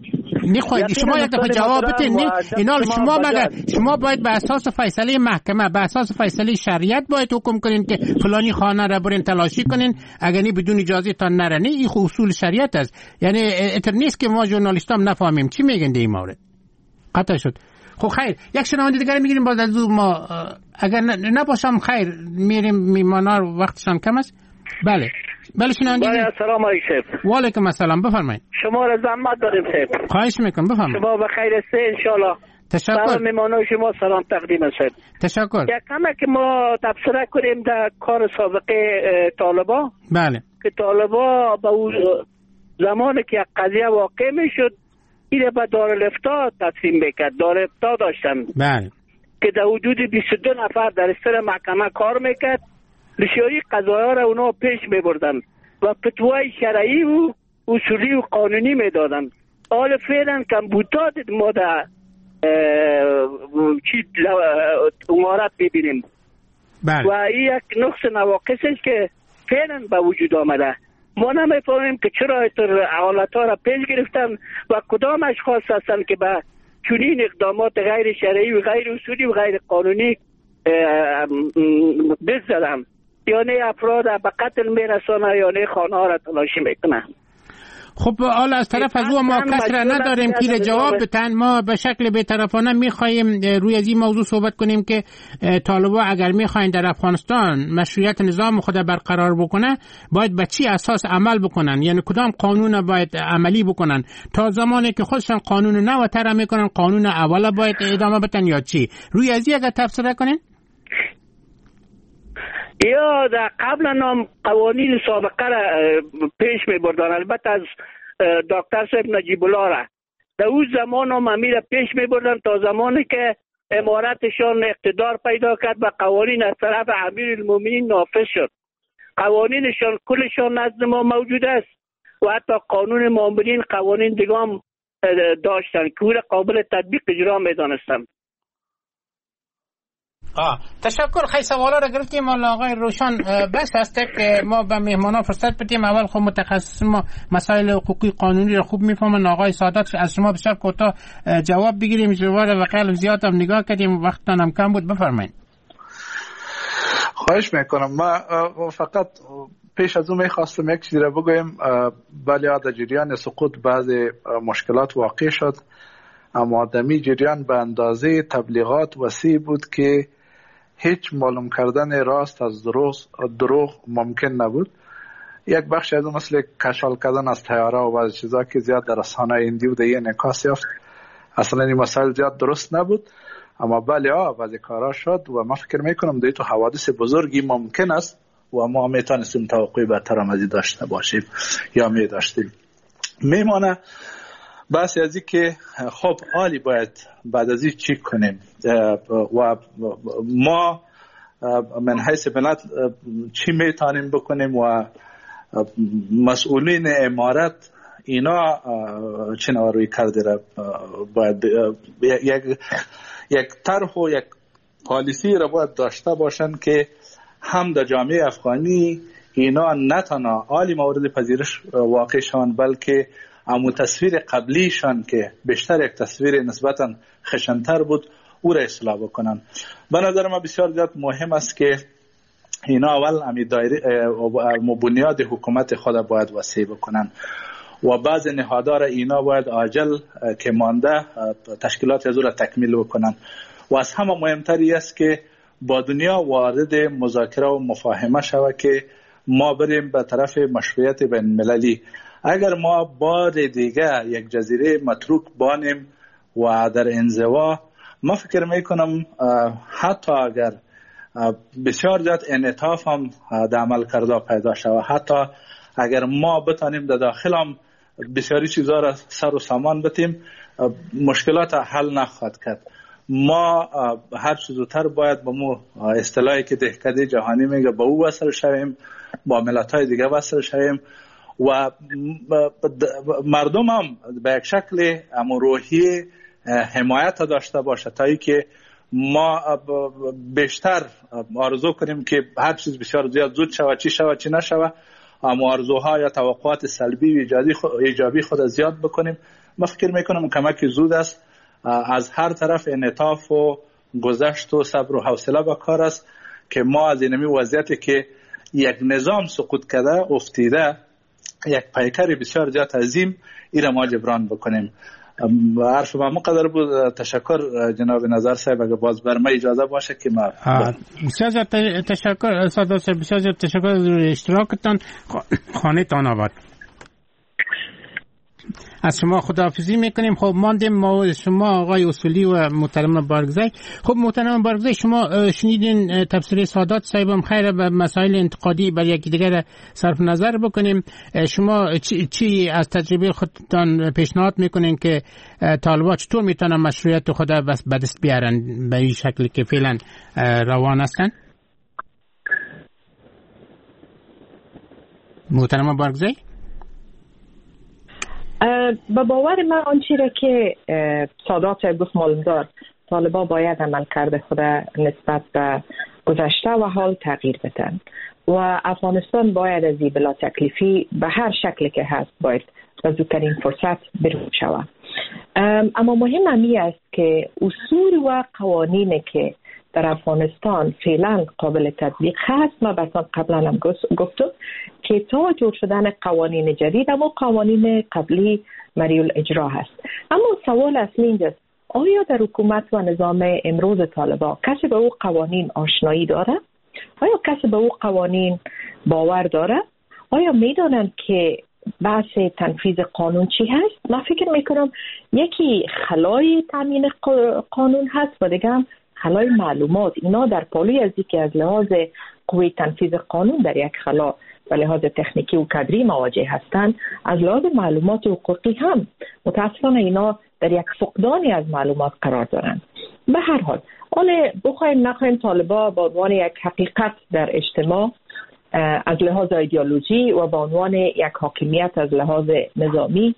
Speaker 4: نخواهید شما یک دفعه جواب بدین. اینا شما مگر شما باید به اساس فیصله محکمه، به اساس فیصله شریعت باید حکم کنین که فلانی خانه را برین تلاشی کنین، اگر نی بدون اجازه تان نره. نه این اصول شریعت است، یعنی اتر نیست که ما ژورنالیستام نفهمیم چی میگن در این مورد. قطع شد. خب خیر یک شنونده دیگه میگیریم باز از ما، اگر نباشم خیر میریم، میمانا وقتشان کم است. بله شنونده.
Speaker 11: بله السلام علیکم.
Speaker 4: و علیکم السلام، بفرمایید.
Speaker 11: شما را زحمت داریم صاحب.
Speaker 4: خواهش میکنم بفرمایید.
Speaker 11: شما بخیر هستید ان شاء الله.
Speaker 4: تشکر.
Speaker 11: مهمانان شما سلام تقدیم است.
Speaker 4: تشکر.
Speaker 11: یک کمی که ما تبصره کنیم در کار سابقه طالبا.
Speaker 4: بله.
Speaker 11: که طالبا با زمانی که قضیه واقع میشد این به دارالفتاء تصمیم بکرد. دارالفتاء داشتن.
Speaker 4: بله.
Speaker 11: که در حدود 22 نفر در سر محکمه کار میکرد، بسیاری قضایا را اونا پیش میبردن و فتوای شرعی و اصولی و قانونی میدادن. حال فعلا کمبودات ما در امارت ببینیم.
Speaker 4: بله.
Speaker 11: و این یک نقص نواقص است که فعلا به وجود آمده. ما نمیفهمیم که چرا اینطور حالت ها را پیش گرفتن و کدام اشخاص هستند که به چنین اقدامات غیر شرعی و غیر اصولی و غیر قانونی بزدن، یا نه افراد به قتل میرسانه یا نه خانه ها را تلاشی میکنه.
Speaker 4: خب حالا از طرف از او ما کس را نداریم که جواب بتن. ما به شکل بی‌طرفانه میخواهیم روی از این موضوع صحبت کنیم که طالبان اگر میخواین در افغانستان مشروعیت نظام خود برقرار بکنه باید به چی اساس عمل بکنن، یعنی کدام قانون باید عملی بکنن. تا زمانی که خودشان قانون نو طرح میکنن قانون اول باید ادامه بدن یا چی؟ روی از این اگر تفسیر کنین.
Speaker 11: یا در قبل نام قوانین سابقه را پیش می بردن، البته از دکتر صاحب نجیب الله را در اون زمان هم امیر پیش می بردن تا زمانی که امارتشان اقتدار پیدا کرد و قوانین از طرف امیر المومنین نافذ شد. قوانینشان کلشان نزد ما موجود است و حتی قانون مامورین قوانین دیگه هم داشتن که او قابل تطبیق اجرا می دانستن.
Speaker 4: تشکر. خیلی سوالا را گرفتیم. مولا آقای روشن بس است که ما به مهمانان فرصت بدیم. اول خب متخصص ما مسائل حقوقی قانونی را خوب میفهمن. آقای سادات از شما بسیار کوتاه جواب بگیریم. جواب و خیلی زیاد هم نگاه کردیم، وقتتان هم کم بود. بفرمایید.
Speaker 5: خواهش میکنم. ما فقط پیش از اون میخواستم یک چیزی را بگویم. بله در جریان سقوط بعضی مشکلات واقع شد، اما دمی جریان به اندازه تبلیغات وسیع بود که هیچ معلوم کردن راست از دروغ ممکن نبود. یک بخش از اون مثل کشال کردن از طیاره و بعضی چیزا که زیاد در رسانه هندی و دیگه انعکاس یافت، اصلا این مسائل زیاد درست نبود. اما بله بعضی کارا شد و من فکر میکنم دیگه تو حوادث بزرگی ممکن است و ما میتونستیم توقعی بهتر هم از این داشته باشیم یا می داشتیم. میمانه بس از این که خب عالی باید بعد از این چی کنیم و ما من حیث ملت چی میتونیم بکنیم و مسئولین امارت اینا چه نوع کرده را باید یک طرح و یک پالیسی را باید داشته باشن که هم در جامعه افغانی اینا نه تنها عالی مورد پذیرش واقع شوند بلکه اما تصویر قبلیشان که بیشتر یک تصویر نسبتا خشنتر بود او را اصلاح بکنن. به نظر من بسیار زیاد مهم است که اینا اول امی دایره بنیاد حکومت خود باید وسیع بکنن و بعض نهادها را اینا باید عاجل که مانده تشکیلات از او را تکمیل بکنن و از همه مهمتری است که با دنیا وارد مذاکره و مفاهمه شود که ما بریم به طرف مشروعیت بین المللی. اگر ما بار دیگه یک جزیره متروک بانیم و در انزوا، ما فکر میکنم حتی اگر بسیار زیاد انعطاف هم در عمل کرده پیدا شود، حتی اگر ما بتانیم در داخل هم بسیاری چیزها را سر و سامان بتیم، مشکلات حل نخواهد کرد. ما هر چیز زودتر باید با مو اصطلاحی که دهکده جهانی میگه با او وصل شویم، با ملت‌های دیگه وصل شویم و مردم هم به یک شکل روحی حمایت داشته باشه تا ای که ما بیشتر آرزو کنیم که هر چیز بسیار زیاد زود شود، چی شود چی نشود، اما آرزوها یا توقعات سلبی و ایجابی خود زیاد بکنیم. من فکر میکنم کمک زود است. از هر طرف انعطاف و گذشت و صبر و حوصله با کار است که ما از اینمی وضعیتی که یک نظام سقوط کرده افتیده، یک پیکر بسیار زیاد عظیم، این را ما جبران بکنیم. عرف ما مقدر بود. تشکر جناب نظر صاحب. اگر باز بر ما اجازه باشه که ما
Speaker 4: بسیار زیاد تشکر سادات صاحب، بسیار زیاد تشکر از اشتراکتان. خانه تان آباد. از شما خداحافظی میکنیم. خب ماندیم ما شما آقای اصولی و محترم بارگزی. خب محترم بارگزی، شما شنیدین تفسیر سادات صاحبم. خیر به مسائل انتقادی بر یکی دیگر صرف نظر بکنیم. شما چی از تجربه خودتان پیشنهاد میکنین که طالبان چطور میتونن مشروعیت خود به دست بیارن به این شکلی که فعلا روان هستن؟ محترم بارگزی،
Speaker 6: به باور من آنچه را که سادات صاحب گفت معلوم دار، طالبان باید عمل کرده خود نسبت به گذشته و حال تغییر بدن و افغانستان باید از این بلا تکلیفی به هر شکلی که هست باید به زودترین فرصت بیرون شود. اما مهم همی است که اصول و قوانین که در افغانستان فعلا قابل تطبیق هست. ما بسان قبلا هم گفتم که تا جور شدن قوانین جدید اما قوانین قبلی مریول اجرا هست. اما سوال اصلی اینجاست، آیا در حکومت و نظام امروز طالبان کسی به او قوانین آشنایی داره؟ آیا کسی به او قوانین باور داره؟ آیا میدانند که بحث تنفیذ قانون چی هست؟ من فکر میکنم یکی خلای تامین قانون هست و دیگه هم خلای معلومات. اینا در پالوی از که از لحاظ قوی تنفیذ قانون در یک خلا و لحاظ تکنیکی و کادری مواجه هستند، از لحاظ معلومات حقوقی هم متاسفانه اینا در یک فقدانی از معلومات قرار دارند. به هر حال حالا بخوایم نخوایم طالبان با عنوان یک حقیقت در اجتماع از لحاظ ایدئولوژی و با عنوان یک حاکمیت از لحاظ نظامی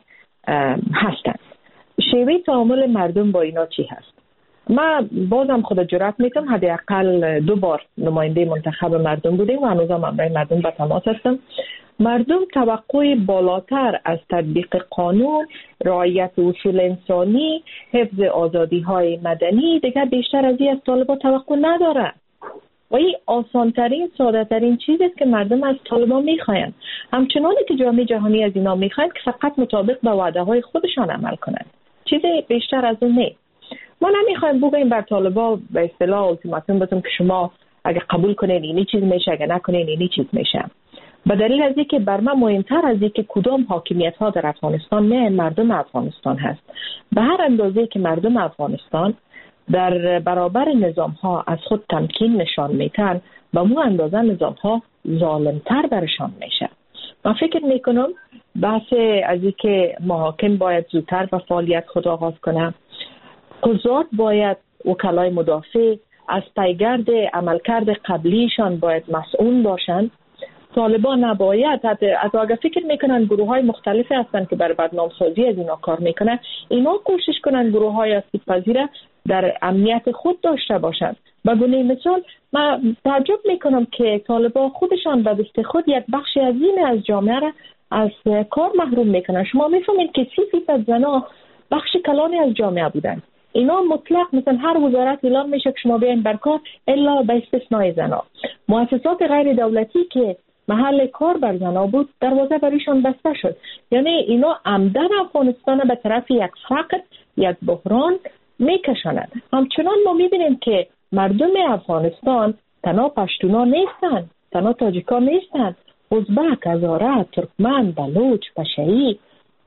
Speaker 6: هستند. شیوه تعامل مردم با اینا چی هست؟ من بازم خود جرأت میتونم حداقل 2 بار نماینده منتخب مردم بودیم و هنوزم همراه مردم به تماس هستم. مردم توقع بالاتر از تطبیق قانون، رعایت اصول انسانی، حفظ آزادی‌های مدنی دیگر بیشتر از این از طالبان توقع ندارند. و این آسانترین، ساده‌ترین چیزی است که مردم از طالبان می‌خواهند. همچنانی که جامعه جهانی از اینا می‌خواهند که فقط مطابق با وعده‌های خودشان عمل کنند. چیزی بیشتر از اون نیست. ما نمی‌خوایم بگیم بر طالبان به اصطلاح التیماتوم بدیم که شما اگه قبول کنین اینی چیز میشه، اگه نکنین اینی چیز میشه. به دلیل از اینکه بر من مهمتر از اینکه کدام حاکمیت‌ها در افغانستان نه، مردم افغانستان هست. به هر اندازه که مردم افغانستان در برابر نظام‌ها از خود تمکین نشان میتن، به مو اندازه نظام‌ها ظالم‌تر برشان میشه. من فکر میکنم بحث از اینکه محاکم باید زودتر به فعالیت خود آغاز کنه، قضات باید وکلای مدافع از پیگرد عملکرد قبلیشان باید مسئول باشند. طالبان نباید، از آگه فکر میکنن گروه های مختلفی هستن که برای بدنامسازی از اینا کار میکنن، اینا کوشش کنن گروه های آسیب پذیر در امنیت خود داشته باشند. به گونه مثال من تعجب میکنم که طالبان خودشان به دست خود یک بخش عظیم از جامعه را از کار محروم میکنن. شما میفهمید که 30% زنا بخش کلانی از جامعه بودن. اینا مطلق مثلا هر وزارت اعلام میشه که شما بیاین بر کار الا به استثنای زنا. مؤسسات غیر دولتی که محل کار بر زنا بود دروازه برایشان بسته شد. یعنی اینا عمدن افغانستان به طرف یک فقر، یک بحران میکشانند. همچنان ما میبینیم که مردم افغانستان تنها پشتونا نیستن، تنها تاجیکا نیستن، ازبک، هزاره، ترکمن، بلوچ، پشهی،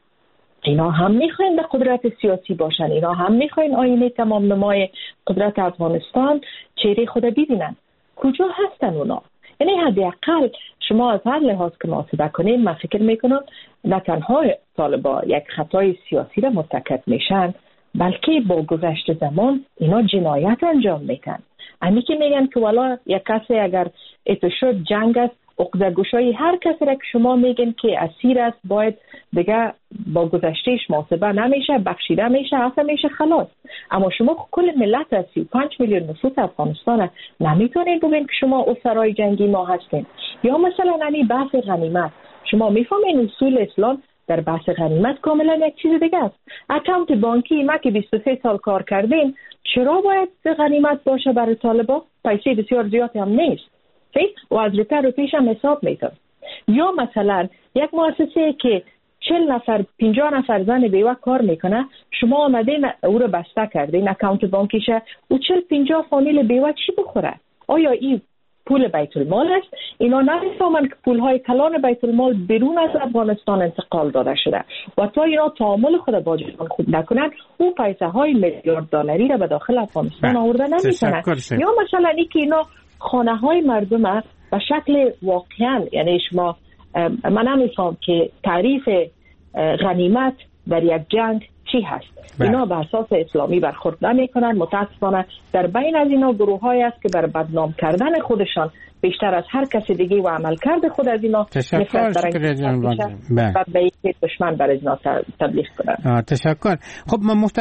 Speaker 6: اینا هم میخواین به قدرت سیاسی باشن. اینا هم میخواین آینه تمام نمای قدرت افغانستان چهره خود ببینن. کجا هستن اونا؟ یعنی حداقل شما از هر لحاظ که محاسبه کنید، من فکر میکنم نه تنها طالبان یک خطای سیاسی را مرتکب میشن، بلکه با گذشت زمان اینا جنایت انجام میدن. امی که میگن که والا یک کسی اگر اتو شد جنگ است، عقده‌گشایی هر کسی را که شما میگن که اسیر است باید دیگه با گذشتهش محاسبه نمیشه، بخشیده میشه، عفو میشه، خلاص. اما شما کل ملت از 35 میلیون نفوس افغانستان نمیتونید بگین که شما اسرای جنگی ما هستین. یا مثلا یعنی بحث غنیمت، شما میفهمین اصول اسلام در بحث غنیمت کاملا یک چیز دیگه است. اکانت بانکی ما که 23 سال کار کردیم، چرا باید غنیمت باشه برای طالبان؟ پیسه بسیار زیادی هم نیست و از روپیش هم حساب میتون. یا مثلا یک مؤسسه که 40 نفر 50 نفر زن بیوه کار میکنه، شما آمدین او رو بسته کردین اکانت بانکیشه و 40-50 فامیل بیوه چی بخوره؟ آیا این پول بیت المال است؟ اینا نمیفهمن که پول های کلان بیت المال بیرون از افغانستان انتقال داده شده و تا اینا تعامل خود با جهان خوب نکنن، او پیسه های میلیارد دلاری را به داخل افغانستان آورده نمیتونن. یا مثلا اینکه اینا خانه های مردم به شکل واقعا، یعنی شما من نمیفهم که تعریف غنیمت در یک جنگ چی هست. اینا به اساس اسلامی برخورد نمیکنن. متاسفانه در بین از اینا گروه های است که بر بدنام کردن خودشان بیشتر از هر کس دیگه و عمل کرده خود از اینا نفرت و به یک دشمن بر اینا تبلیغ کنن.
Speaker 4: تشکر. خب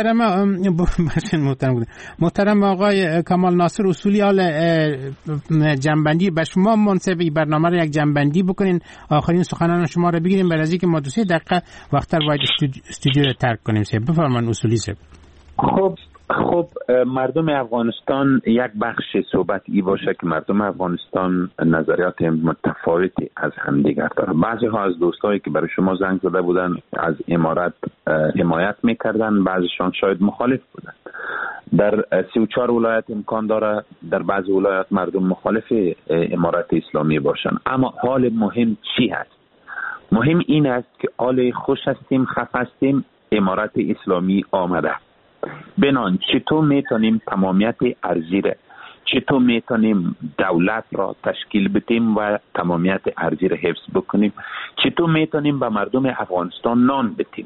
Speaker 4: محترم آقای کمال ناصر اصولی، حال جنبندی به شما منصفی برنامه رو یک جنبندی بکنین، آخرین سخنان شما رو بگیریم بعد از اینکه ما 2 دقیقه وقت باید استودیو رو ترک کنیم. بفرمایید اصولی صاحب.
Speaker 7: خب خب مردم افغانستان یک بخش صحبت ای باشه که مردم افغانستان نظریات متفاوتی از همدیگر دارن. بعضی ها از دوستایی که برای شما زنگ زده بودن از امارت حمایت میکردن، بعضیشان شاید مخالف بودن. در 34 ولایت امکان داره در بعضی ولایت مردم مخالف امارت اسلامی باشن، اما حال مهم چی هست؟ مهم این است که حال خوش هستیم، خفه هستیم، امارت اسلامی آمده. بنان چطور میتونیم تمامیت ارضی را، چطور میتونیم دولت را تشکیل بدیم و تمامیت ارضی را حفظ بکنیم، چطور میتونیم به مردم افغانستان نان بدیم.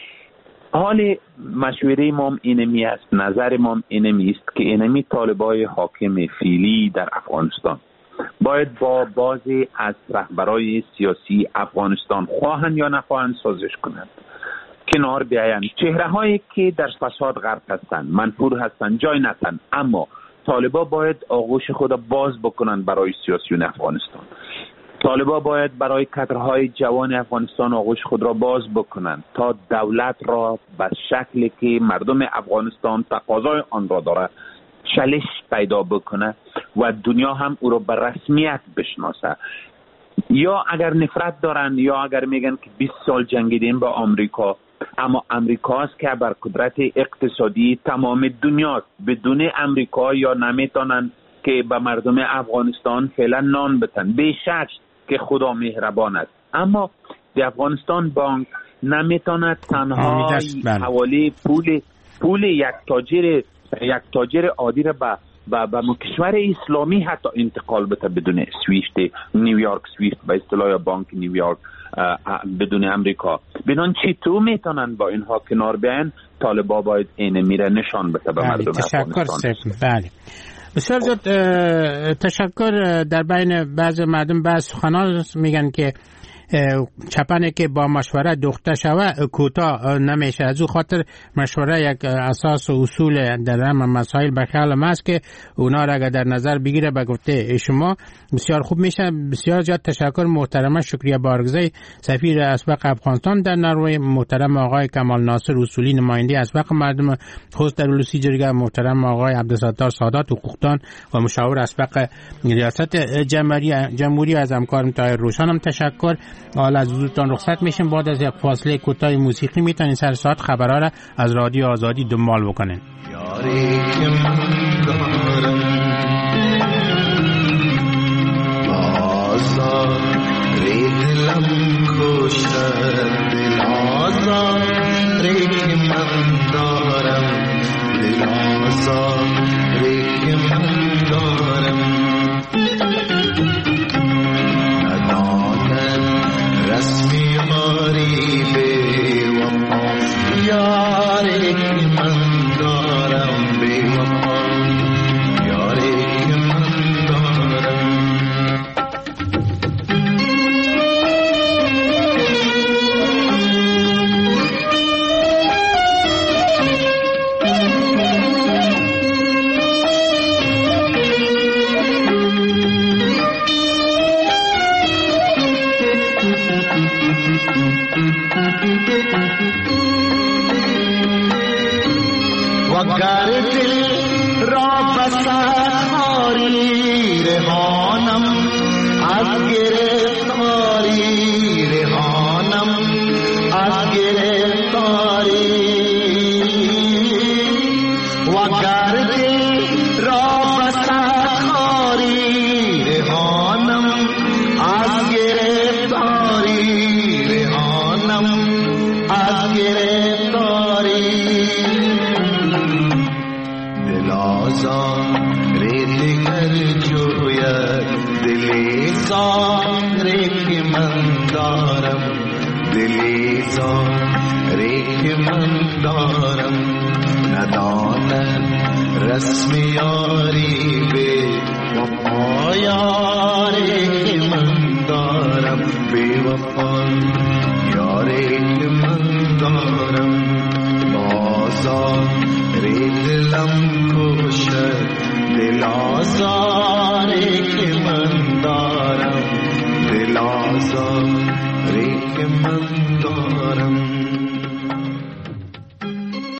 Speaker 7: حال مشوره ما اینمی است، نظر ما اینمی است که اینمی طالبای حاکم فعلی در افغانستان باید با بعضی از رهبرای سیاسی افغانستان خواهند یا نخواهند سازش کنند، کنار بیایند. چهره هایی که در فساد غرق هستند، منفور هستند، جای نتن، اما طالبا باید آغوش خود باز بکنند برای سیاسیون افغانستان. طالبا باید برای کادرهای جوان افغانستان آغوش خود را باز بکنند تا دولت را به شکلی که مردم افغانستان تقاضای آن را داره چالش پیدا بکنه و دنیا هم او را به رسمیت بشناسه. یا اگر نفرت دارن یا اگر میگن که 20 سال جنگیدیم با آمریکا، اما امریکا است که بر قدرت اقتصادی تمام دنیا، بدون امریکا یا نمیتونن که به مردم افغانستان فعلا نان بدن. بیشک که خدا مهربان است، اما در افغانستان بانک نمیتونه تنها حوالی پول یک تاجر عادی را به کشور اسلامی حتی انتقال بده بدون سویفت نیویورک، سویفت به اصطلاح بانک نیویورک، بدون امریکا. بدون چطور میتونن با اینها کنار بیان؟ طالبا باید این میره نشان بده به مردم افغانستان.
Speaker 4: بله، بسیار زیاد تشکر. در بین بعض مردم بعض سخنان میگن که چپنه که با مشوره دوخته شوه کوتاه نمیشه. از او خاطر مشوره یک اساس و اصول در همه مسائل به خیال ما است که اونا را اگر در نظر بگیره به گفته شما بسیار خوب میشه. بسیار زیاد تشکر. محترم شکریه بارگزی، سفیر اسبق افغانستان در نروژ، محترم آقای کمال ناصر اصولی، نماینده اسبق مردم خوست در ولوسی جرگه، محترم آقای عبدالستار سادات حقوقدان و مشاور اسبق ریاست جمهوری، از همکارم طاهر روشن هم تشکر. حالا از حضورتان رخصت میشیم. بعد از یک فاصله کوتاه موسیقی میتونین سر ساعت خبرها را از رادیو آزادی دنبال بکنین. یاری که من دارم آزاد ریدلم کشته دل آزاد ریک من دارم دل آزاد ریک من دارم رسمی یاری بے وفا یاری که من دارم بے وفا یاری که من دارم وگر دل را بسخاری رهانم از گرفتاری رهانم از گرفتاری وگر دل را بسخاری رهانم از گرفتاری رهانم از گرفتاری ریدگر جوید دلی زاری که من دارم دلی زاری که من دارم ندانم رسم یاری به وفا یاری که من دارم به وفا یاری که من دارم بازار ریدلم کشد دل آزاری که من دارم دل آزار